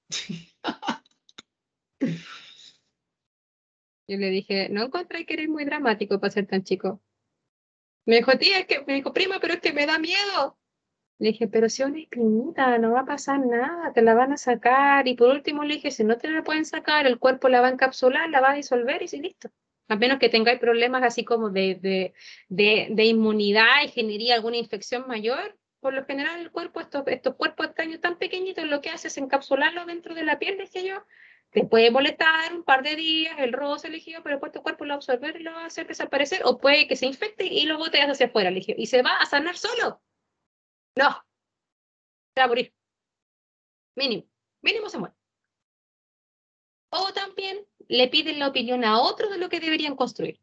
Yo le dije, no encontré que eres muy dramático para ser tan chico. Me dijo, tía, es que, me dijo, prima, pero es que me da miedo. Le dije, pero si es una espinita, no va a pasar nada, te la van a sacar. Y por último le dije, si no te la pueden sacar, el cuerpo la va a encapsular, la va a disolver y sí, listo. A menos que tengáis problemas así como de, de, de, de inmunidad y genería alguna infección mayor. Por lo general, el cuerpo, estos, estos cuerpos extraños tan pequeñitos, lo que hace es encapsularlo dentro de la piel, dije yo. Te puede molestar un par de días, el roce, le dije yo, pero después tu cuerpo lo va a absorber y lo va a hacer desaparecer. O puede que se infecte y lo botes hacia afuera, le dije. Y se va a sanar solo. No, Se va a morir. Mínimo. Mínimo se muere. O también le piden la opinión a otros de lo que deberían construir.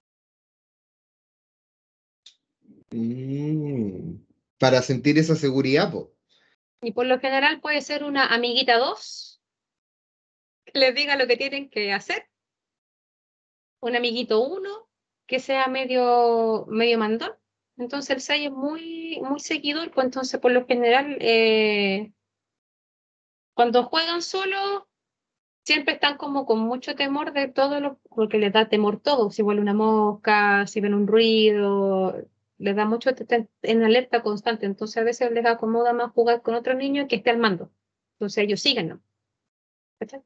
Mm, para sentir esa seguridad, po. Y por lo general puede ser una amiguita dos que les diga lo que tienen que hacer. Un amiguito uno que sea medio, medio mandón. Entonces el seis es muy, muy seguidor, pues entonces por lo general eh, cuando juegan solo siempre están como con mucho temor de todo lo, porque les da temor todo, si vuela una mosca, si ven un ruido, les da mucho en alerta constante, entonces a veces les acomoda más jugar con otro niño que esté al mando. Entonces ellos siguen, ¿no? ¿Cachai?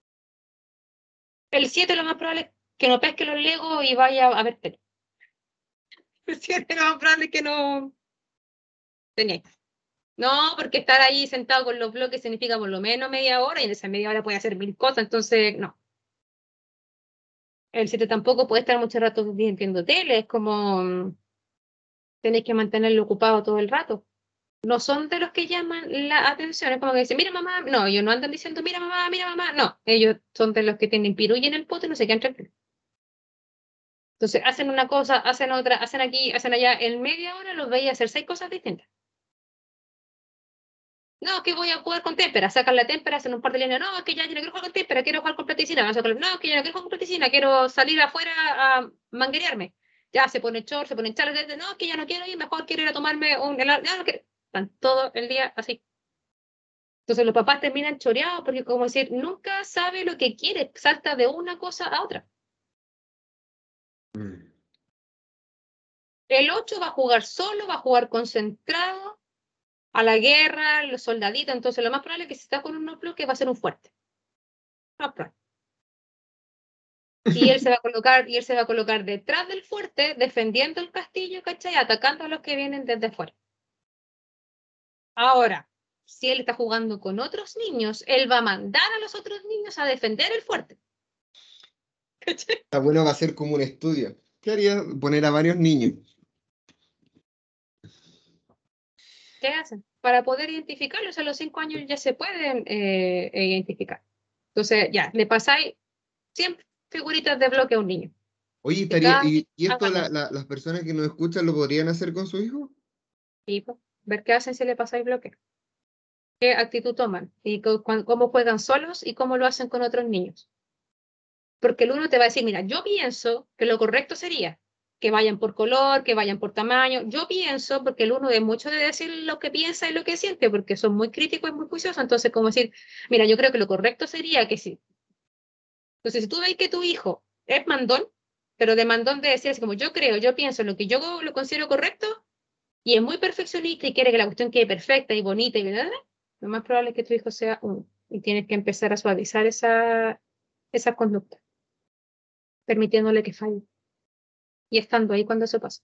El siete lo más probable es que no pesque los legos y vaya a ver tele. El siete lo más probable es que no tenía. No, porque estar ahí sentado con los bloques significa por lo menos media hora y en esa media hora puede hacer mil cosas, entonces no. El siete tampoco puede estar mucho rato viendo tele, es como mm, tenéis que mantenerlo ocupado todo el rato. No son de los que llaman la atención, es como que dicen, mira mamá, no, ellos no andan diciendo, mira mamá, mira mamá, no, ellos son de los que tienen pirulla en el pote y no se quedan tranquilos. Entonces hacen una cosa, hacen otra, hacen aquí, hacen allá, en media hora los veis hacer seis cosas distintas. No, que voy a jugar con témpera, sacan la témpera, hacen un par de líneas, no, es que ya yo no quiero jugar con témpera, quiero jugar con platicina, van a sacar, no, que yo no quiero jugar con platicina, quiero salir afuera a manguerearme. Ya se pone short, se ponen charlas, no, es que ya no quiero ir, mejor quiero ir a tomarme un helado, ya no quiero. Están todo el día así. Entonces los papás terminan choreados porque como decir, nunca sabe lo que quiere, salta de una cosa a otra. Mm. El ocho va a jugar solo, va a jugar concentrado, a la guerra, los soldaditos, entonces lo más probable es que si está con unos bloques va a ser un fuerte. Más probable. Y él se va a colocar, y él se va a colocar detrás del fuerte, defendiendo el castillo, ¿cachai? Atacando a los que vienen desde fuera. Ahora, si él está jugando con otros niños, él va a mandar a los otros niños a defender el fuerte. ¿Cachai? Está bueno, va a ser como un estudio. ¿Qué haría? Poner a varios niños. ¿Qué hacen? Para poder identificarlos a los cinco años ya se pueden eh, identificar. Entonces, ya, le pasáis cien figuritas de bloque a un niño. Oye, Que estaría, cada y, y esto hagan la- eso. la- las personas que nos escuchan lo podrían hacer con su hijo? Y pues, ver qué hacen si le pasáis bloque. Qué actitud toman y cómo juegan solos y cómo lo hacen con otros niños. Porque el uno te va a decir, mira, yo pienso que lo correcto sería que vayan por color, que vayan por tamaño. Yo pienso, porque el uno es mucho de decir lo que piensa y lo que siente, porque son muy críticos y muy juiciosos. Entonces, como decir, mira, yo creo que lo correcto sería que si. Entonces, si tú ves que tu hijo es mandón, pero de mandón de decir así como yo creo, yo pienso lo que yo lo considero correcto, y es muy perfeccionista y quiere que la cuestión quede perfecta y bonita y verdad, lo más probable es que tu hijo sea uno. Y tienes que empezar a suavizar esa, esa conducta, permitiéndole que falle. Y estando ahí cuando eso pasa.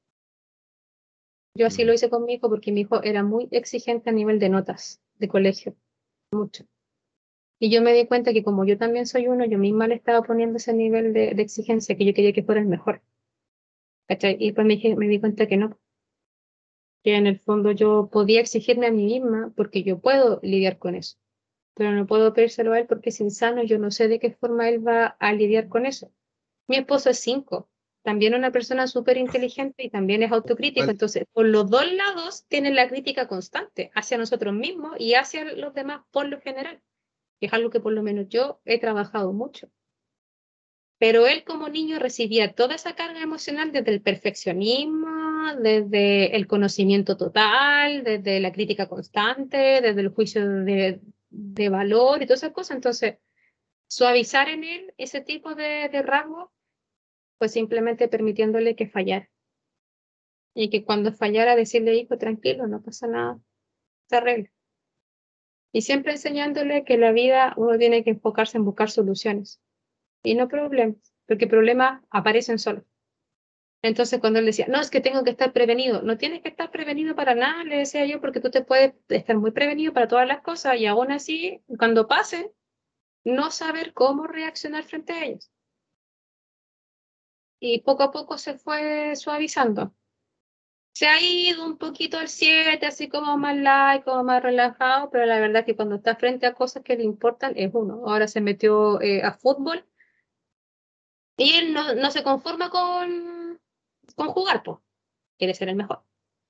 Yo así lo Mm. hice con mi hijo porque mi hijo era muy exigente a nivel de notas de colegio, mucho. Y yo me di cuenta que como yo también soy uno, yo misma le estaba poniendo ese nivel de, de exigencia que yo quería que fuera el mejor. ¿Cachai? Y después me, dije- me di cuenta que no, que en el fondo yo podía exigirme a mí misma porque yo puedo lidiar con eso, pero no puedo pedírselo a él porque es insano, yo no sé de qué forma él va a lidiar con eso. Mi esposo es cinco, también una persona súper inteligente y también es autocrítico, Vale. entonces por los dos lados tienen la crítica constante hacia nosotros mismos y hacia los demás por lo general, que es algo que por lo menos yo he trabajado mucho. Pero él como niño recibía toda esa carga emocional desde el perfeccionismo, desde el conocimiento total, desde la crítica constante, desde el juicio de, de valor y todas esas cosas. Entonces, suavizar en él ese tipo de, de rasgos, pues simplemente permitiéndole que fallara. Y que cuando fallara decirle, hijo, tranquilo, no pasa nada, se arregla. Y siempre enseñándole que la vida uno tiene que enfocarse en buscar soluciones y no problemas, porque problemas aparecen solos. Entonces, cuando él decía, no, es que tengo que estar prevenido, no tienes que estar prevenido para nada, le decía yo, porque tú te puedes estar muy prevenido para todas las cosas y aún así, cuando pasen, no saber cómo reaccionar frente a ellos. Y poco a poco se fue suavizando. Se ha ido un poquito al siete, así como más light, como más relajado, pero la verdad que cuando está frente a cosas que le importan es uno. Ahora se metió eh, a fútbol y él no, no se conforma con, con jugar, pues, quiere ser el mejor.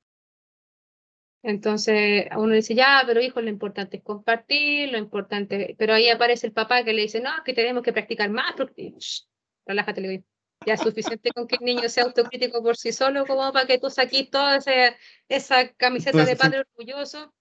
Entonces a uno dice, ya, pero hijo, lo importante es compartir, lo importante, pero ahí aparece el papá que le dice, no, que tenemos que practicar más, porque... Shh, relájate, le digo. Ya es suficiente con que el niño sea autocrítico por sí solo, como para que tú saques toda esa, esa camiseta de Entonces, padre orgulloso.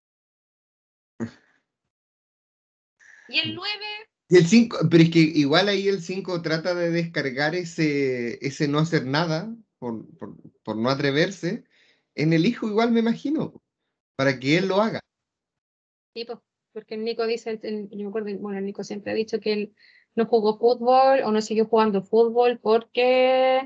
Y el nueve, y el cinco pero es que igual ahí el cinco trata de descargar ese, ese no hacer nada por, por, por no atreverse en el hijo, igual me imagino, para que él lo haga. tipo, porque el Nico dice, el- el- yo me acuerdo, bueno, el Nico siempre ha dicho que él no jugó fútbol o no siguió jugando fútbol porque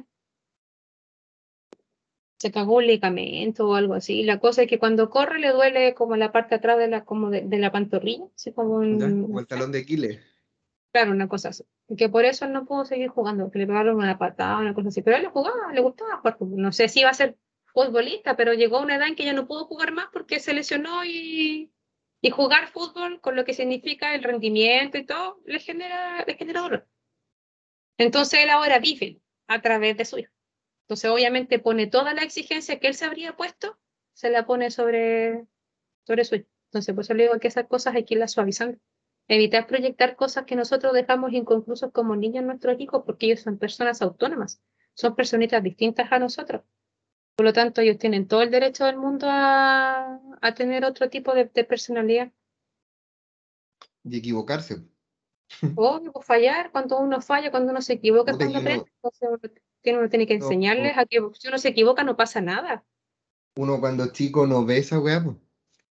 se cagó un ligamento o algo así. La cosa es que cuando corre le duele como la parte de atrás de la, como de, de la pantorrilla, así como ¿Ya? Como un, el talón de Aquiles. claro, una cosa así. Y que por eso él no pudo seguir jugando, que le pegaron una patada, una cosa así. Pero él lo jugaba, le gustaba jugar fútbol. No sé si iba a ser futbolista, pero llegó a una edad en que ya no pudo jugar más porque se lesionó y, y jugar fútbol, con lo que significa el rendimiento y todo, le genera, le genera dolor. Entonces él ahora vive a través de su hijo. Entonces obviamente pone toda la exigencia que él se habría puesto, se la pone sobre, sobre su hijo. Entonces por eso le digo que esas cosas hay que irlas suavizando. Evitar proyectar cosas que nosotros dejamos inconclusos como niños en nuestros hijos porque ellos son personas autónomas, son personitas distintas a nosotros. Por lo tanto, ellos tienen todo el derecho del mundo a, a tener otro tipo de, de personalidad. Y equivocarse. O pues, fallar, cuando uno falla, cuando uno se equivoca es Puta, cuando y aprende. uno, Entonces uno tiene, uno tiene que uno, enseñarles a que si uno se equivoca no pasa nada. uno cuando chico no ve esa weá, po.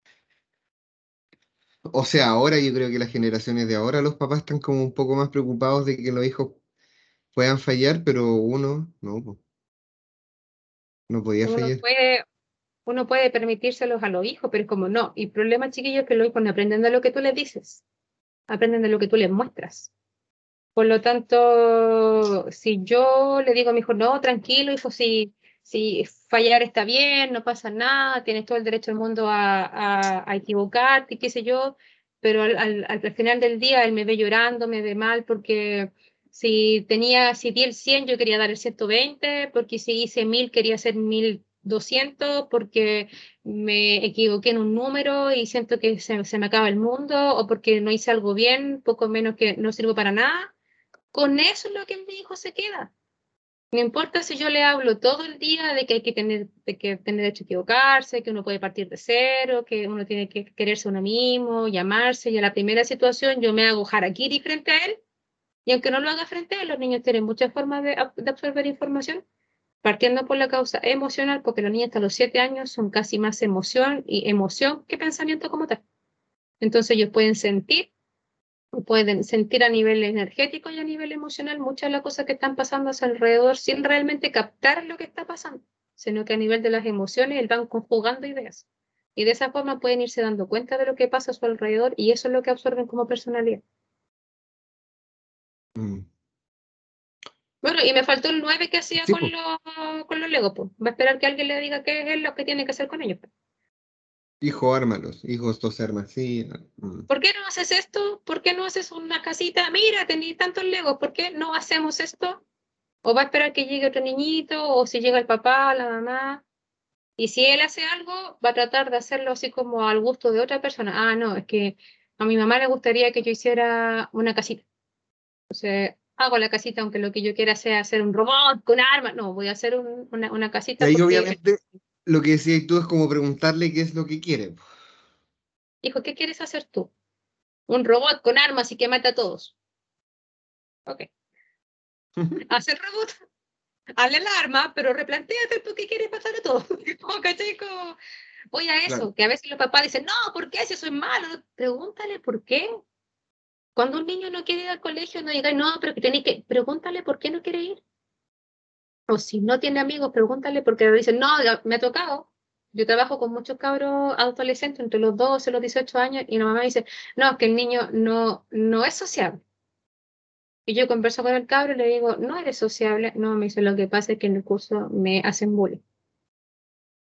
O sea, ahora yo creo que las generaciones de ahora, los papás están como un poco más preocupados de que los hijos puedan fallar, pero uno no, po, no podía Uno fallar. puede, uno puede permitírselos a los hijos, pero es como no. Y el problema, chiquillos, es que los hijos no aprenden de lo que tú les dices, aprenden de lo que tú les muestras. Por lo tanto, si yo le digo a mi hijo, no, tranquilo, hijo, si, si fallar está bien, no pasa nada, tienes todo el derecho del mundo a, a, a equivocarte, qué sé yo, pero al, al, al final del día él me ve llorando, me ve mal, porque si tenía, si di el cien yo quería dar el ciento veinte, porque si hice mil quería hacer mil doscientos, porque me equivoqué en un número y siento que se, se me acaba el mundo, o porque no hice algo bien, poco menos que no sirvo para nada. Con eso es lo que mi hijo se queda. No importa si yo le hablo todo el día de que hay que tener, de que tener derecho a equivocarse, que uno puede partir de cero, que uno tiene que quererse a uno mismo, llamarse, y a la primera situación yo me hago harakiri frente a él, y aunque no lo haga frente a él, los niños tienen muchas formas de, ab- de absorber información, partiendo por la causa emocional, porque los niños hasta los siete años son casi más emoción y emoción que pensamiento como tal. Entonces ellos pueden sentir, pueden sentir a nivel energético y a nivel emocional muchas de las cosas que están pasando a su alrededor sin realmente captar lo que está pasando, sino que a nivel de las emociones él van conjugando ideas. Y de esa forma pueden irse dando cuenta de lo que pasa a su alrededor y eso es lo que absorben como personalidad. Mm. Bueno, y me faltó el nueve que hacía Sí, con pues, los, con los Legos, pues. Va a esperar que alguien le diga qué es lo que tiene que hacer con ellos, pues. hijo, ármalos, hijos, dos armas, sí. Mm. ¿Por qué no haces esto? ¿Por qué no haces una casita? Mira, tenéis tantos Legos, ¿por qué no hacemos esto? O va a esperar que llegue otro niñito, o si llega el papá, la mamá. Y si él hace algo, va a tratar de hacerlo así como al gusto de otra persona. Ah, no, es que a mi mamá le gustaría que yo hiciera una casita. Entonces, hago la casita aunque lo que yo quiera sea hacer un robot con armas. No, voy a hacer un- una, una Y casita ahí porque, obviamente lo que decías tú es como preguntarle qué es lo que quiere. hijo, ¿qué quieres hacer tú? Un robot con armas y que mata a todos. Ok. Hace el robot, hazle el arma, pero replantéate tú qué quieres matar a todos. Como, ¿cachai? Como, voy a Claro. eso, que a veces los papás dicen, no, ¿por qué? Si soy malo. Pregúntale por qué. Cuando un niño no quiere ir al colegio, no digáis, no, pero que tenéis que, pregúntale por qué no quiere ir. O si no tiene amigos, pregúntale porque le dicen, no, ya me ha tocado. Yo trabajo con muchos cabros adolescentes entre los doce y los dieciocho años y la mamá dice, no, es que el niño no, no es sociable. Y yo converso con el cabro y le digo, no eres sociable. No, me dice, lo que pasa es que en el curso me hacen bullying.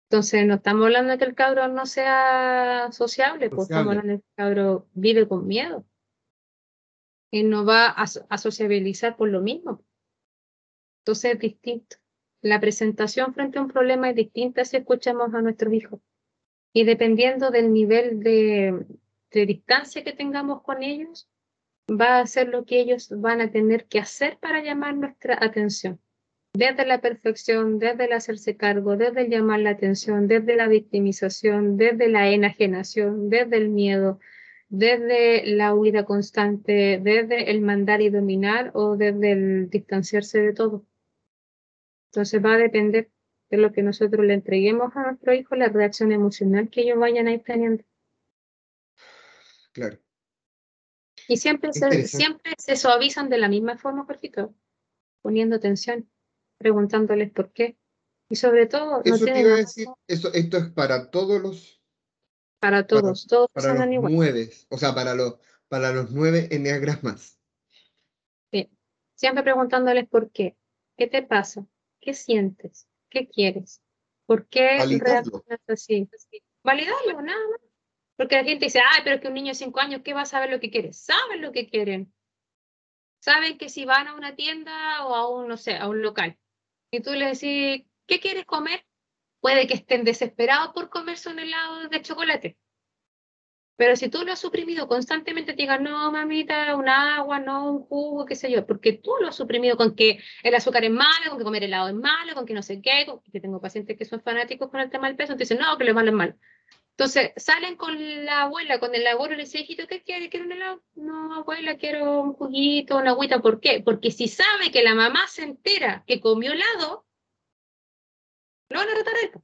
Entonces, no estamos hablando de que el cabro no sea sociable, pues estamos Sociable. hablando de que el cabro vive con miedo y no va a, so- a sociabilizar por lo mismo. Entonces es distinto. La presentación frente a un problema es distinta si escuchamos a nuestros hijos. Y dependiendo del nivel de, de distancia que tengamos con ellos, va a ser lo que ellos van a tener que hacer para llamar nuestra atención. Desde la perfección, desde el hacerse cargo, desde el llamar la atención, desde la victimización, desde la enajenación, desde el miedo, desde la huida constante, desde el mandar y dominar o desde el distanciarse de todo. Entonces va a depender de lo que nosotros le entreguemos a nuestro hijo, la reacción emocional que ellos vayan a ir teniendo. Claro. Y siempre se, Interesante. siempre se suavizan de la misma forma, Jorgito, poniendo atención, preguntándoles por qué. Y sobre todo, no Eso te tienen iba a nada decir, eso, esto es para todos los, para para, todos, todos para andan los igual. nueve, o sea, para los, para los nueve enneagramas. Sí. Siempre preguntándoles por qué. ¿Qué te pasa? ¿Qué sientes? ¿Qué quieres? ¿Por qué Validarlo. reaccionas así? Validarlo, nada más. Porque la gente dice, ay, pero es que un niño de cinco años, ¿qué va a saber lo que quiere? Saben lo que quieren. Saben que si van a una tienda o a un, no sé, a un local, y tú les decís, ¿qué quieres comer? Puede que estén desesperados por comerse un helado de chocolate. Pero si tú lo has suprimido constantemente, te digan, no, mamita, un agua, no, un jugo, qué sé yo, porque tú lo has suprimido con que el azúcar es malo, con que comer helado es malo, con que no sé qué, con que tengo pacientes que son fanáticos con el tema del peso, entonces no, que lo malo es malo. Entonces salen con la abuela, con el abuelo y le dicen, hijito, ¿qué quiere? ¿Quiere un helado? No, abuela, quiero un juguito, una agüita. ¿Por qué? Porque si sabe que la mamá se entera que comió helado, lo van a tratar a él.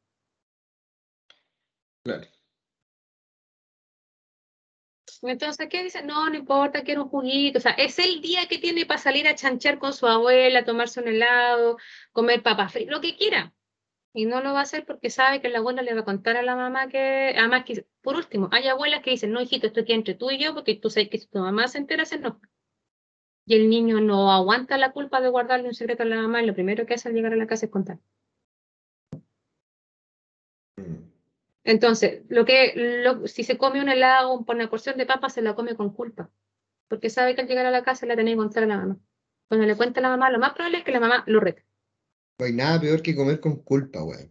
Claro. Entonces, ¿qué dice? No, no importa, quiero un juguito. O sea, es el día que tiene para salir a chanchar con su abuela, tomarse un helado, comer papas fritas, lo que quiera. Y no lo va a hacer porque sabe que la abuela le va a contar a la mamá que, además que, por último, hay abuelas que dicen, no, hijito, esto queda entre tú y yo, porque tú sabes que si tu mamá se entera, se enoja. Y el niño no aguanta la culpa de guardarle un secreto a la mamá y lo primero que hace al llegar a la casa es contar. Mm. Entonces, lo que, lo, si se come un helado por una porción de papas, se la come con culpa, porque sabe que al llegar a la casa la tiene que contar a la mamá. Cuando le cuenta a la mamá, lo más probable es que la mamá lo rete. No hay nada peor que comer con culpa, weón.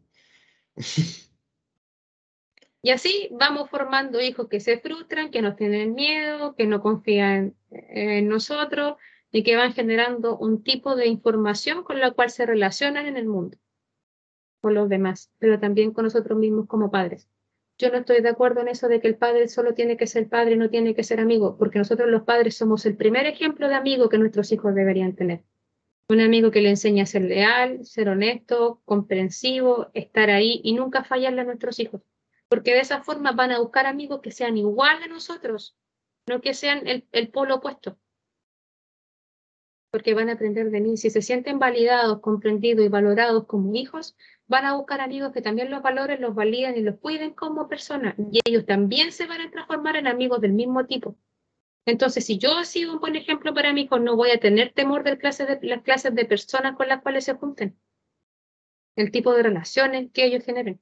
Y así vamos formando hijos que se frustran, que nos tienen miedo, que no confían en nosotros y que van generando un tipo de información con la cual se relacionan en el mundo con los demás, pero también con nosotros mismos como padres. Yo no estoy de acuerdo en eso de que el padre solo tiene que ser padre y no tiene que ser amigo, porque nosotros los padres somos el primer ejemplo de amigo que nuestros hijos deberían tener. Un amigo que le enseña a ser leal, ser honesto, comprensivo, estar ahí y nunca fallarle a nuestros hijos. Porque de esa forma van a buscar amigos que sean igual a nosotros, no que sean el, el polo opuesto, porque van a aprender de mí. Si se sienten validados, comprendidos y valorados como hijos, van a buscar amigos que también los valoren, los validen y los cuiden como personas. Y ellos también se van a transformar en amigos del mismo tipo. Entonces, si yo he sido un buen ejemplo para mi hijo, no voy a tener temor de, clase de las clases de personas con las cuales se junten, el tipo de relaciones que ellos generen.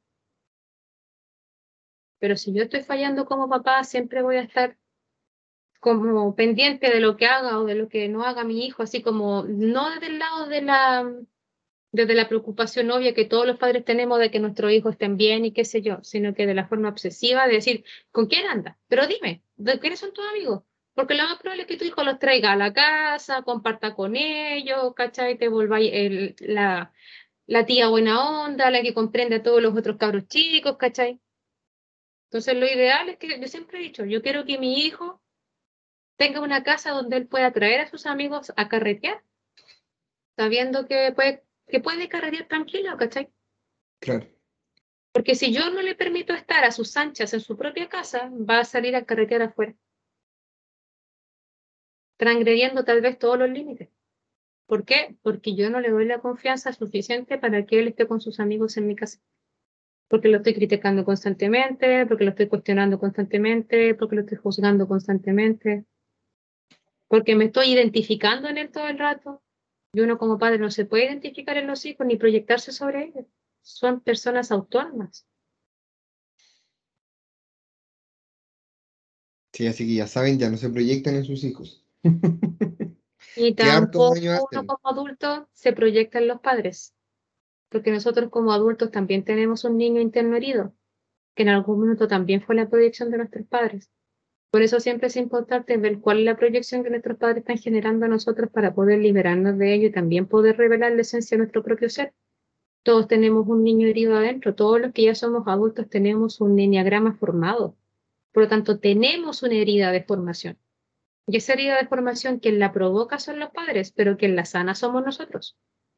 Pero si yo estoy fallando como papá, siempre voy a estar como pendiente de lo que haga o de lo que no haga mi hijo, así como no desde el lado de la, desde la preocupación obvia que todos los padres tenemos de que nuestros hijos estén bien y qué sé yo, sino que de la forma obsesiva de decir, ¿con quién anda? Pero dime, ¿de quiénes son tus amigos? Porque lo más probable es que tu hijo los traiga a la casa, comparta con ellos, ¿cachai? Te volváis el, la, la tía buena onda, la que comprende a todos los otros cabros chicos, ¿cachai? Entonces lo ideal es que yo siempre he dicho, yo quiero que mi hijo tenga una casa donde él pueda traer a sus amigos a carretear, sabiendo que puede, que puede carretear tranquilo, ¿cachai? Claro. Porque si yo no le permito estar a sus anchas en su propia casa, va a salir a carretear afuera, transgrediendo tal vez todos los límites. ¿Por qué? Porque yo no le doy la confianza suficiente para que él esté con sus amigos en mi casa. Porque lo estoy criticando constantemente, porque lo estoy cuestionando constantemente, porque lo estoy juzgando constantemente, porque me estoy identificando en él todo el rato. Y uno como padre no se puede identificar en los hijos ni proyectarse sobre ellos. Son personas autónomas. Sí, así que ya saben, ya no se proyectan en sus hijos. Y ¿Qué harto tampoco daño uno hacen? como adulto se proyecta en los padres, porque nosotros como adultos también tenemos un niño interno herido, que en algún momento también fue la proyección de nuestros padres. Por eso siempre es importante ver cuál es la proyección que nuestros padres están generando a nosotros para poder liberarnos de ello y también poder revelar la esencia de nuestro propio ser. Todos tenemos un niño herido adentro, todos los que ya somos adultos tenemos un enneagrama formado. Por lo tanto, tenemos una herida de formación. Y esa herida de formación, quien la provoca son los padres, pero quien la sana somos nosotros.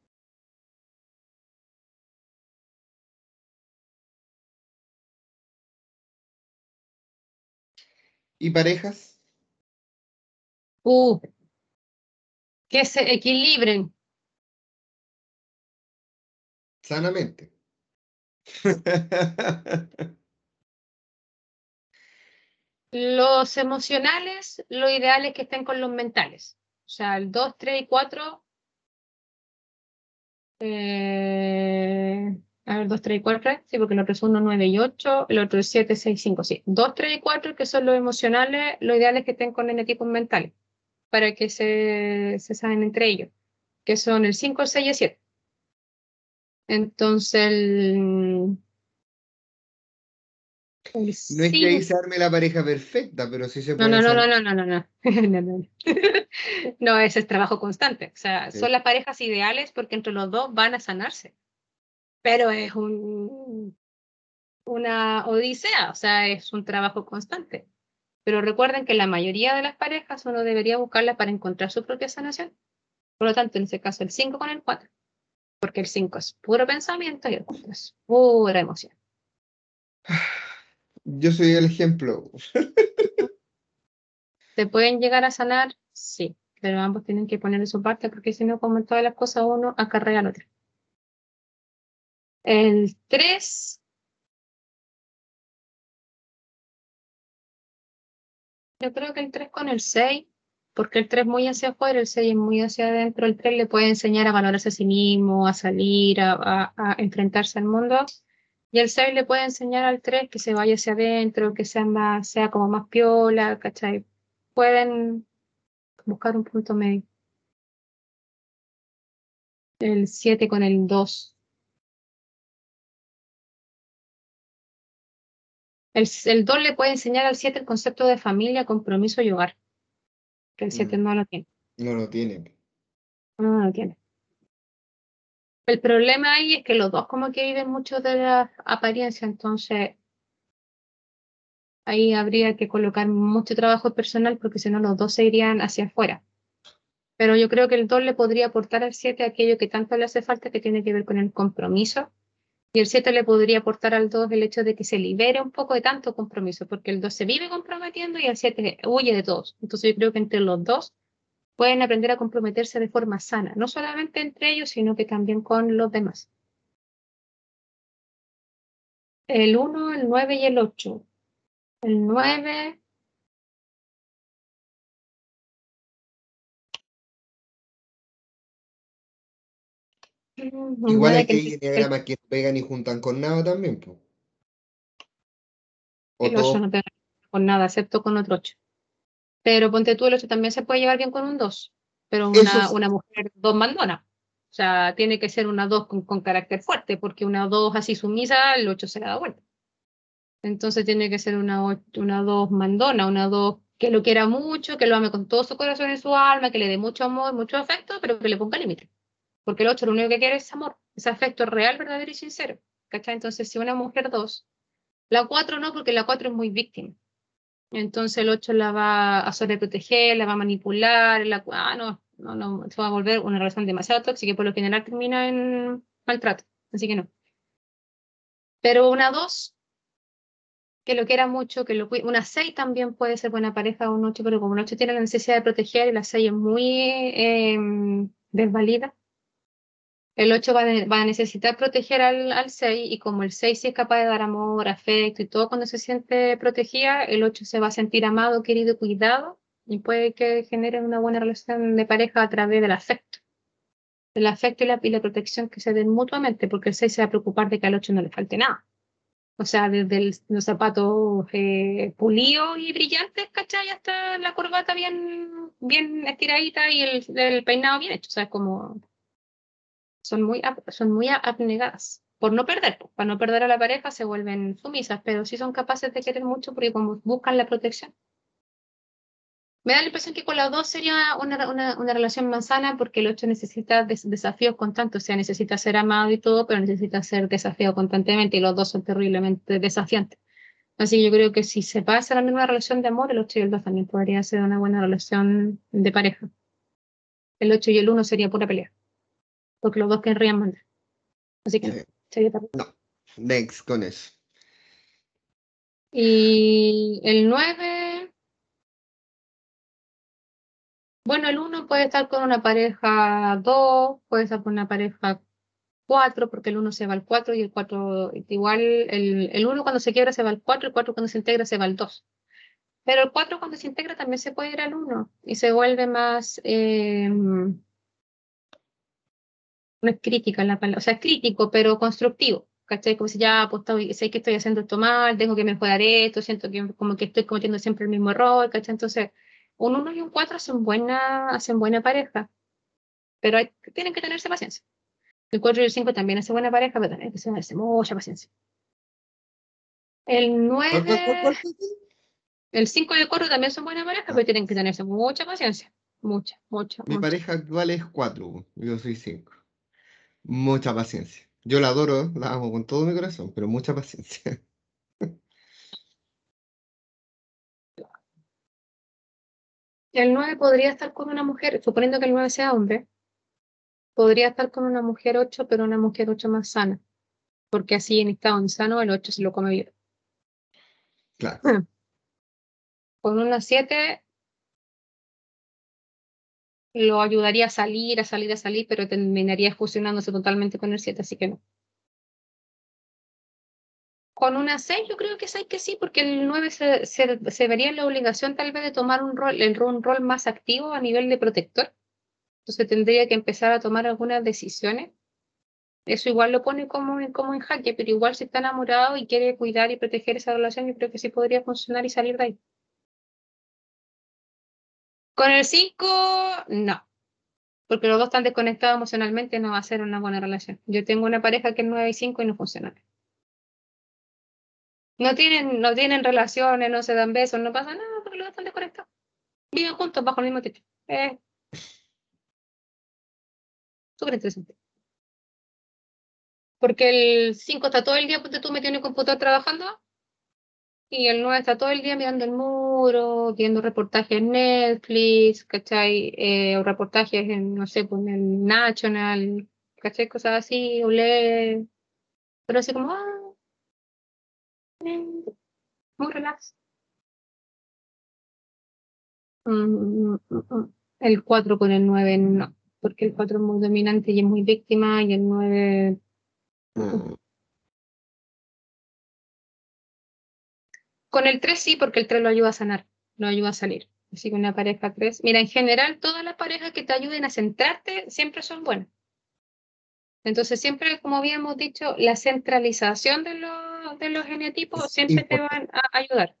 ¿Y parejas? Uh, que se equilibren. Sanamente. Los emocionales, lo ideal es que estén con los mentales. O sea, el dos, tres y cuatro. Eh, a ver, dos, tres y cuatro, sí, porque el otro es uno, nueve y ocho, el otro es siete, seis, cinco, sí. Dos, tres y cuatro, que son los emocionales, lo ideal es que estén con eneatipos mentales, para que se, se saben entre ellos, que son el cinco, el seis y el siete. Entonces, el, el No es que ahí cinco. se arme la pareja perfecta, pero sí se No, pueden no, no, no, sanar. no, no, no, no, no, no, no. No, ese es trabajo constante. O sea, Sí. son las parejas ideales porque entre los dos van a sanarse, pero es un, una odisea, o sea, es un trabajo constante. Pero recuerden que la mayoría de las parejas uno debería buscarla para encontrar su propia sanación. Por lo tanto, en ese caso, el cinco con el cuatro, porque el cinco es puro pensamiento y el cuatro es pura emoción. Yo soy el ejemplo. ¿Se pueden llegar a sanar? Sí, pero ambos tienen que poner de su parte porque si no, como en todas las cosas, uno acarrea al otro. El tres, yo creo que el tres con el seis, porque el tres muy hacia afuera, el seis es muy hacia adentro. El tres le puede enseñar a valorarse a sí mismo, a salir, a, a- a enfrentarse al mundo. Y el seis le puede enseñar al tres que se vaya hacia adentro, que sea más, sea como más piola, ¿cachai? Pueden buscar un punto medio. El siete con el dos. El, el dos le puede enseñar al siete el concepto de familia, compromiso y hogar, que el siete Mm, no lo tiene. no lo tienen. No lo tiene. El problema ahí es que los dos como que viven mucho de la apariencia, entonces ahí habría que colocar mucho trabajo personal porque si no los dos se irían hacia afuera. Pero yo creo que el dos le podría aportar al siete aquello que tanto le hace falta, que tiene que ver con el compromiso. Y el siete le podría aportar al dos el hecho de que se libere un poco de tanto compromiso, porque el dos se vive comprometiendo y el siete huye de todos. Entonces yo creo que entre los dos pueden aprender a comprometerse de forma sana, no solamente entre ellos, sino que también con los demás. El uno, el nueve y el ocho. El nueve, mm, el Igual nueve aquí que hay el, enneagramas que no pegan y juntan con nada también, po. O el ocho todos. no te con nada, excepto con otro ocho. Pero ponte tú, el ocho también se puede llevar bien con un dos, pero Eso una, una mujer dos mandona. O sea, tiene que ser una dos con, con carácter fuerte, porque una dos así sumisa, el ocho se le da vuelta. Entonces tiene que ser una, och- una dos mandona, una dos que lo quiera mucho, que lo ame con todo su corazón y su alma, que le dé mucho amor, mucho afecto, pero que le ponga límites. Porque el ocho lo único que quiere es amor, ese afecto real, verdadero y sincero. ¿Cachai? Entonces, si una mujer dos, la cuatro no, porque la cuatro es muy víctima. Entonces el ocho la va a sobreproteger, la va a manipular, la, ah, no, no, no, se va a volver una relación demasiado tóxica y por lo general termina en maltrato. Así que no. Pero una dos que lo quiera mucho, que lo cuide. Una seis también puede ser buena pareja, un ocho, pero como un ocho tiene la necesidad de proteger y la seis es muy eh, desvalida, el ocho va, a va a necesitar proteger al, al seis y como el seis sí es capaz de dar amor, afecto y todo cuando se siente protegida, el ocho se va a sentir amado, querido, cuidado y puede que genere una buena relación de pareja a través del afecto. El afecto y la, y la protección que se den mutuamente, porque el seis se va a preocupar de que al ocho no le falte nada. O sea, desde el- los zapatos eh, pulidos y brillantes, ¿cachai? Hasta la corbata bien, bien estiradita y el, el peinado bien hecho. O sea, es como son muy, ab- son muy a- abnegadas. Por no perder, pues, para no perder a la pareja se vuelven sumisas, pero sí son capaces de querer mucho porque como buscan la protección. Me da la impresión que con las dos sería una, una, una relación más sana porque el ocho necesita des- desafíos constantes, o sea, necesita ser amado y todo, pero necesita ser desafiado constantemente y los dos son terriblemente desafiantes. Así que yo creo que si se pasa la misma relación de amor, el ocho y el dos también podría ser una buena relación de pareja. El ocho y el uno sería pura pelea, porque los dos querrían mandar. Así que no, Sí. sería terrible. No, next con eso. Y el nueve, bueno, el uno puede estar con una pareja dos, puede estar con una pareja cuatro, porque el uno se va al cuatro y el cuatro igual, el, el uno cuando se quiebra se va al cuatro, el cuatro cuando se integra se va al dos. Pero el cuatro cuando se integra también se puede ir al uno y se vuelve más, eh, no es crítica la palabra, o sea, es crítico, pero constructivo. ¿Cachai? Como si ya, pues estoy- sé que estoy haciendo esto mal, tengo que mejorar esto, siento que como que estoy cometiendo siempre el mismo error, ¿cachai? Entonces, un uno y un cuatro hacen buena, hacen buena pareja, pero hay, tienen que tenerse paciencia. El cuatro y el cinco también hacen buena pareja, pero también hay que tenerse mucha paciencia. El ¿Cuál, cuál, cuál, nueve, cuál, cuál? el cinco y el cuatro también son buena pareja, Ah, pero tienen que tenerse mucha paciencia. Mucha, mucha, mi mucha. pareja actual es cuatro, yo soy cinco. Mucha paciencia. Yo la adoro, la amo con todo mi corazón, pero mucha paciencia. El nueve podría estar con una mujer, suponiendo que el nueve sea hombre, podría estar con una mujer ocho, pero una mujer ocho más sana, porque así en estado insano el ocho se lo come bien. Claro. Con una siete lo ayudaría a salir, a salir, a salir, pero terminaría fusionándose totalmente con el siete, así que no. Con una seis yo creo que seis que sí, porque el nueve se, se, se vería en la obligación tal vez de tomar un rol, el, un rol más activo a nivel de protector. Entonces tendría que empezar a tomar algunas decisiones. Eso igual lo pone como, en- como en jaque, pero igual si está enamorado y quiere cuidar y proteger esa relación, yo creo que sí podría funcionar y salir de ahí. Con el cinco no, porque los dos están desconectados emocionalmente, no va a ser una buena relación. Yo tengo una pareja que es nueve y cinco y no funciona. No tienen, no tienen relaciones, no se dan besos, no pasa nada porque los dos están desconectados. Viven juntos bajo el mismo techo. Es súper interesante. Porque el cinco está todo el día, ponte tú metido en el computador trabajando, y el nueve está todo el día mirando el muro, viendo reportajes en Netflix, ¿cachai? Eh, o reportajes en, no sé, pues en el National, ¿cachai? Cosas así, o lee, pero así como, ah, eh, muy relax. Mm, mm, mm. El cuatro con el nueve no, porque el cuatro es muy dominante y es muy víctima, y el nueve mm, mm. Mm, Con el tres sí, porque el tres lo ayuda a sanar, lo ayuda a salir. Así que una pareja tres. Mira, en general, todas las parejas que te ayuden a centrarte siempre son buenas. Entonces, siempre, como habíamos dicho, la centralización de los, de los genotipos es siempre te importante. van a ayudar.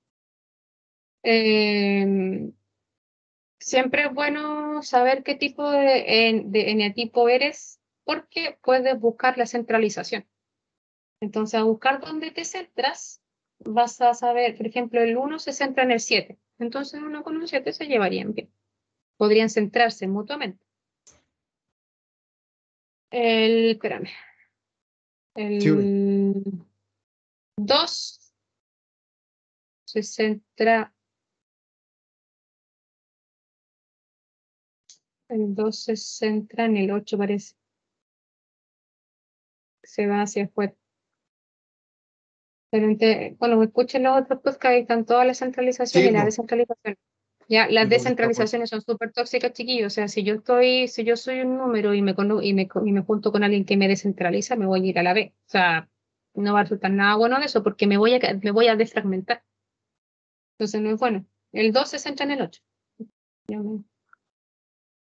Eh, Siempre es bueno saber qué tipo de, en- de eneatipo eres, porque puedes buscar la centralización. Entonces, a buscar dónde te centras, vas a saber, por ejemplo, el uno se centra en el siete. Entonces, uno con un siete se llevarían bien. Podrían centrarse mutuamente. El, espérame, Sí, güey. el dos se centra, el dos se centra en el ocho, parece. Se va hacia afuera. Pero ente- bueno, escuchen los otros podcasts, ahí están todas las centralizaciones Sí, y la po, descentralización. Ya, las lo que estamos. descentralizaciones son súper tóxicas, chiquillos. O sea, si yo estoy, si yo soy un número y me, cono- y me, co- y me junto con alguien que me descentraliza, me voy a ir a la B. O sea, no va a resultar nada bueno de eso porque me voy a, ca- me voy a desfragmentar. Entonces no es bueno. El dos se centra en el ocho. Ya me-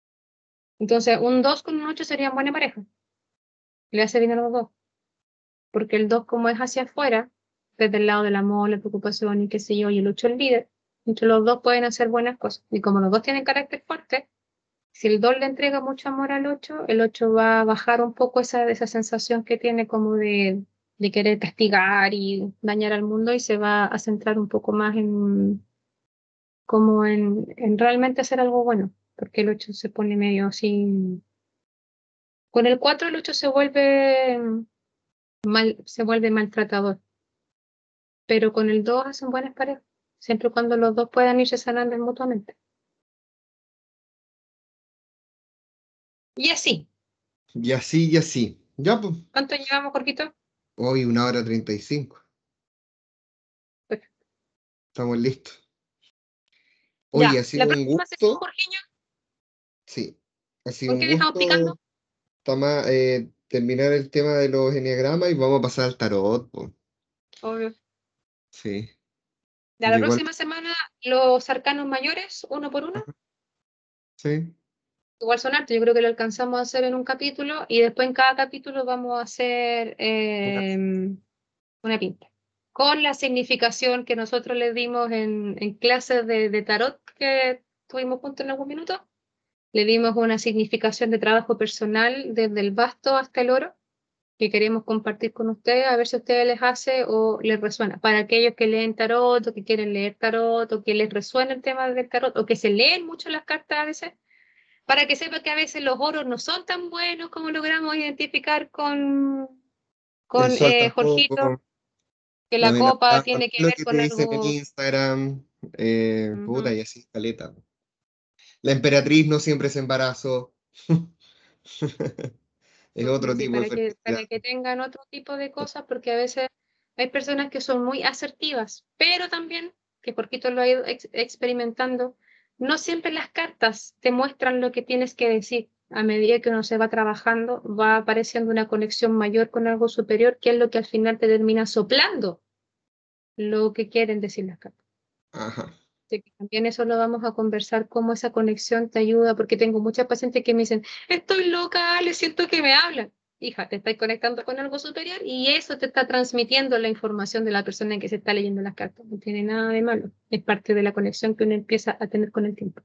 Entonces, un dos con un ocho serían buena pareja. Le hace bien a los dos. porque el dos como es hacia afuera, desde el lado del amor, la preocupación y qué sé yo, y el ocho el líder, entre los dos pueden hacer buenas cosas. Y como los dos tienen carácter fuerte, si el dos le entrega mucho amor al ocho, el ocho va a bajar un poco esa, esa sensación que tiene como de, de querer castigar y dañar al mundo y se va a centrar un poco más en como en, en realmente hacer algo bueno, porque el ocho se pone medio así. Con el cuatro el ocho se vuelve mal, se vuelve maltratador, pero con el dos hacen buenas parejas, siempre y cuando los dos puedan irse sanando mutuamente. Y así, Y así, y así. Ya, pues, ¿cuánto llevamos, Jorgito? hoy una hora treinta y cinco. Pues, Estamos listos. Oye, ya, ha la sido un próxima sesión, gusto. Jorginho, Sí, ha sido ¿con un qué dejamos gusto picando? toma- eh, terminar el tema de los enneagramas y vamos a pasar al tarot, po. Obvio. Sí, Ya, la yo igual. próxima semana los arcanos mayores, uno por uno. Ajá, sí, Igual son hartos, yo creo que lo alcanzamos a hacer en un capítulo y después en cada capítulo vamos a hacer una eh, pinta. una pinta. Con la significación que nosotros le dimos en, en clases de, de tarot que tuvimos juntos en algún minuto, le dimos una significación de trabajo personal desde el basto hasta el oro que queremos compartir con ustedes, a ver si a ustedes les hace o les resuena. Para aquellos que leen tarot o que quieren leer tarot o que les resuena el tema del tarot o que se leen mucho las cartas a veces, para que sepa que a veces los oros no son tan buenos como logramos identificar con, El con sol eh, Jorgito, tampoco, que los la copa enamorados, tiene que lo ver que te con dicen en algo. Instagram, eh, puta, Ujú. y así, caleta. La emperatriz no siempre es embarazo. Es Ujú, otro sí, tipo de para que, fertilidad. para que tengan otro tipo de cosas, porque a veces hay personas que son muy asertivas, pero también, que Jorgito lo ha ido ex- experimentando, no siempre las cartas te muestran lo que tienes que decir. A medida que uno se va trabajando, va apareciendo una conexión mayor con algo superior, que es lo que al final te termina soplando lo que quieren decir las cartas. Ajá. Así que también eso lo vamos a conversar, cómo esa conexión te ayuda, porque tengo muchas pacientes que me dicen, estoy loca, le siento que me hablan. Hija, te estás conectando con algo superior y eso te está transmitiendo la información de la persona que se está leyendo las cartas. No tiene nada de malo. Es parte de la conexión que uno empieza a tener con el tiempo.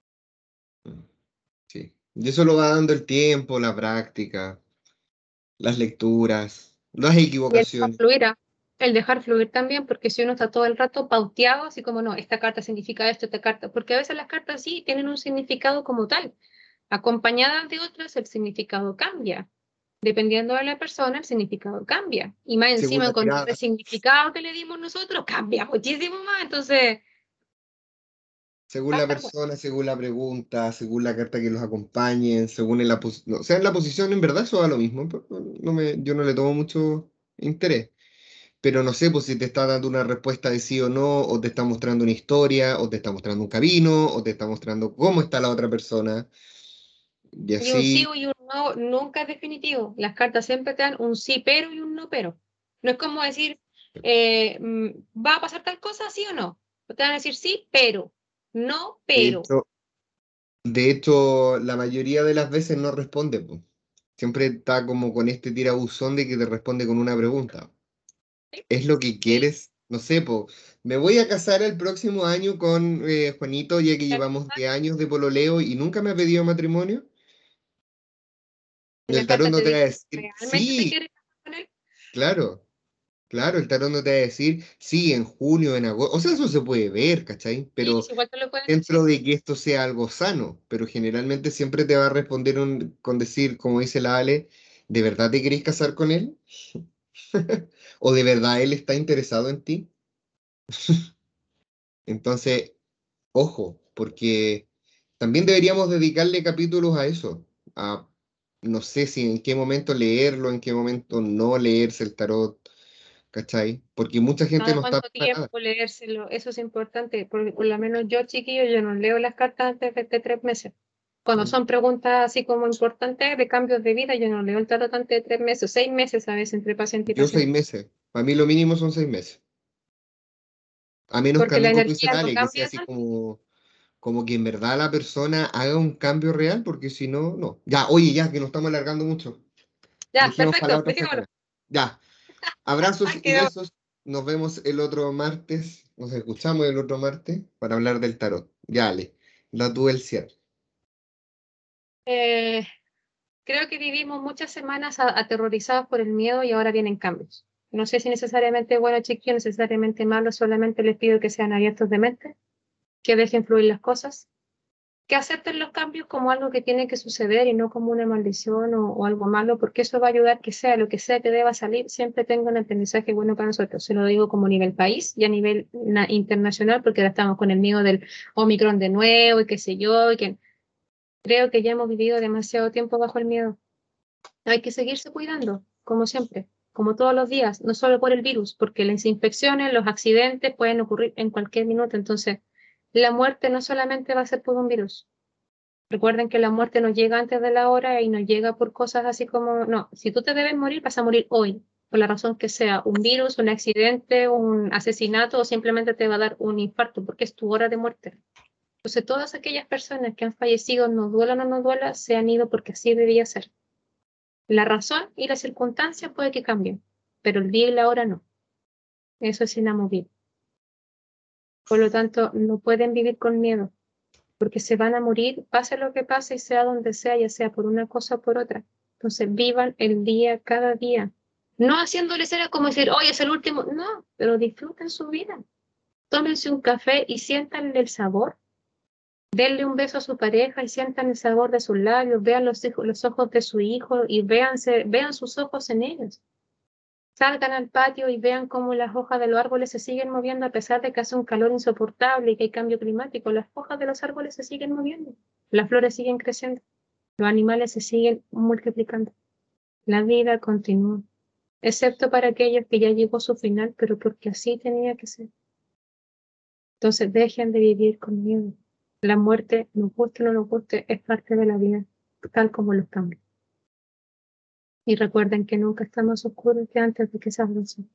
Sí. Y eso lo va dando el tiempo, la práctica, las lecturas, las Y el dejar equivocaciones. fluir, ¿ah? El dejar fluir también, porque si uno está todo el rato pauteado, así como no, esta carta significa esto, esta carta, porque a veces las cartas sí tienen un significado como tal. Acompañadas de otras, el significado cambia. Dependiendo de la persona, el significado cambia. Y más Según encima, la con todo el tirada, significado que le dimos nosotros, cambia muchísimo más. Entonces, según va a la estar bueno. persona, según la pregunta, según la carta que los acompañe, según en la posición. O sea, en la posición, en verdad, eso da lo mismo. Pero no no me, yo no le tomo mucho interés. Pero no sé, pues si te está dando una respuesta de sí o no, o te está mostrando una historia, o te está mostrando un camino, o te está mostrando cómo está la otra persona. Y Y un sí así, y un no nunca es definitivo. Las cartas siempre te dan un sí pero y un no pero. No es como decir, eh, mm, ¿va a pasar tal cosa, sí o no? Te van a decir sí, pero, no, de pero. hecho, de hecho, la mayoría de las veces no responde, pues. Siempre está como con este tirabuzón de que te responde con una pregunta. Sí, ¿Es lo que sí, quieres? No sé, po. Me voy a casar el próximo año con eh, Juanito, ya que la llevamos verdad, diez años de pololeo y nunca me ha pedido matrimonio. y El la tarot carta no te te va a dice, decir, ¿realmente te sí, quieres casar con él? claro, claro, el tarot no te va a decir, sí, en junio, en agosto. O sea, eso se puede ver, ¿cachai? Sí, Pero sí, igual te lo pueden dentro decir. de que esto sea algo sano, pero generalmente siempre te va a responder un- con decir, como dice la Ale, ¿de verdad te querés casar con él? ¿O de verdad él está interesado en ti? Entonces, ojo, porque también deberíamos dedicarle capítulos a eso, a no sé si en qué momento leerlo, en qué momento no leerse el tarot, ¿cachai? Porque mucha gente Cada no está cuánto preparada. tiempo leérselo, eso es importante, porque por lo menos yo, chiquillo, yo no leo las cartas antes de, de tres meses. Cuando ¿Mm? son preguntas así como importantes de cambios de vida, yo no leo el tarot antes de tres meses, seis meses a veces entre paciente y Yo seis paciente, meses, para mí lo mínimo son seis meses. A menos que a porque la mí, como dice energía no Ale, que sea cambia así tanto. como, como que en verdad la persona haga un cambio real, porque si no, no. Ya, oye, ya, que nos estamos alargando mucho. Ya, Dejemos para la perfecto, otra dejémoslo. semana. Ya. Abrazos y Quedó. besos. Nos vemos el otro martes. Nos escuchamos el otro martes para hablar del tarot. Ya, Ale, da tú el cierre. Eh, Creo que vivimos muchas semanas a- aterrorizados por el miedo y ahora vienen cambios. No sé si necesariamente bueno, chiquillos, necesariamente malo, solamente les pido que sean abiertos de mente, que dejen fluir las cosas, que acepten los cambios como algo que tiene que suceder y no como una maldición o, o algo malo, porque eso va a ayudar que sea lo que sea que deba salir, siempre tenga un aprendizaje bueno para nosotros. Se lo digo como a nivel país y a nivel na- internacional, porque ahora estamos con el miedo del Omicron de nuevo y qué sé yo, y que creo que ya hemos vivido demasiado tiempo bajo el miedo. Hay que seguirse cuidando, como siempre, como todos los días, no solo por el virus, porque las infecciones, los accidentes pueden ocurrir en cualquier minuto. Entonces, la muerte no solamente va a ser por un virus. Recuerden que la muerte no llega antes de la hora y no llega por cosas así como, no, si tú te debes morir, vas a morir hoy, por la razón que sea, un virus, un accidente, un asesinato o simplemente te va a dar un infarto, porque es tu hora de muerte. Entonces, todas aquellas personas que han fallecido, nos duela o no nos duela, se han ido porque así debía ser. La razón y las circunstancias puede que cambien, pero el día y la hora no. Eso es inamovible. Por lo tanto, no pueden vivir con miedo, porque se van a morir, pase lo que pase y sea donde sea, ya sea por una cosa o por otra. Entonces, vivan el día cada día. No haciéndole ser como decir, hoy es el último. No, pero disfruten su vida. Tómense un café y sientan el sabor. Denle un beso a su pareja y sientan el sabor de sus labios. Vean los, hijos- los ojos de su hijo y véanse, vean sus ojos en ellos. Salgan al patio y vean cómo las hojas de los árboles se siguen moviendo a pesar de que hace un calor insoportable y que hay cambio climático. Las hojas de los árboles se siguen moviendo, las flores siguen creciendo, los animales se siguen multiplicando. La vida continúa, excepto para aquellos que ya llegó su final, pero porque así tenía que ser. Entonces dejen de vivir con miedo. La muerte, nos guste o no nos guste, es parte de la vida, tal como los cambios. Y recuerden que nunca está más oscuro que antes de que se abra el sol.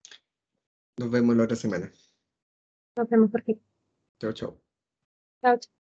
Nos vemos la otra semana. Nos vemos por aquí. Chao, chao. Chao, chao.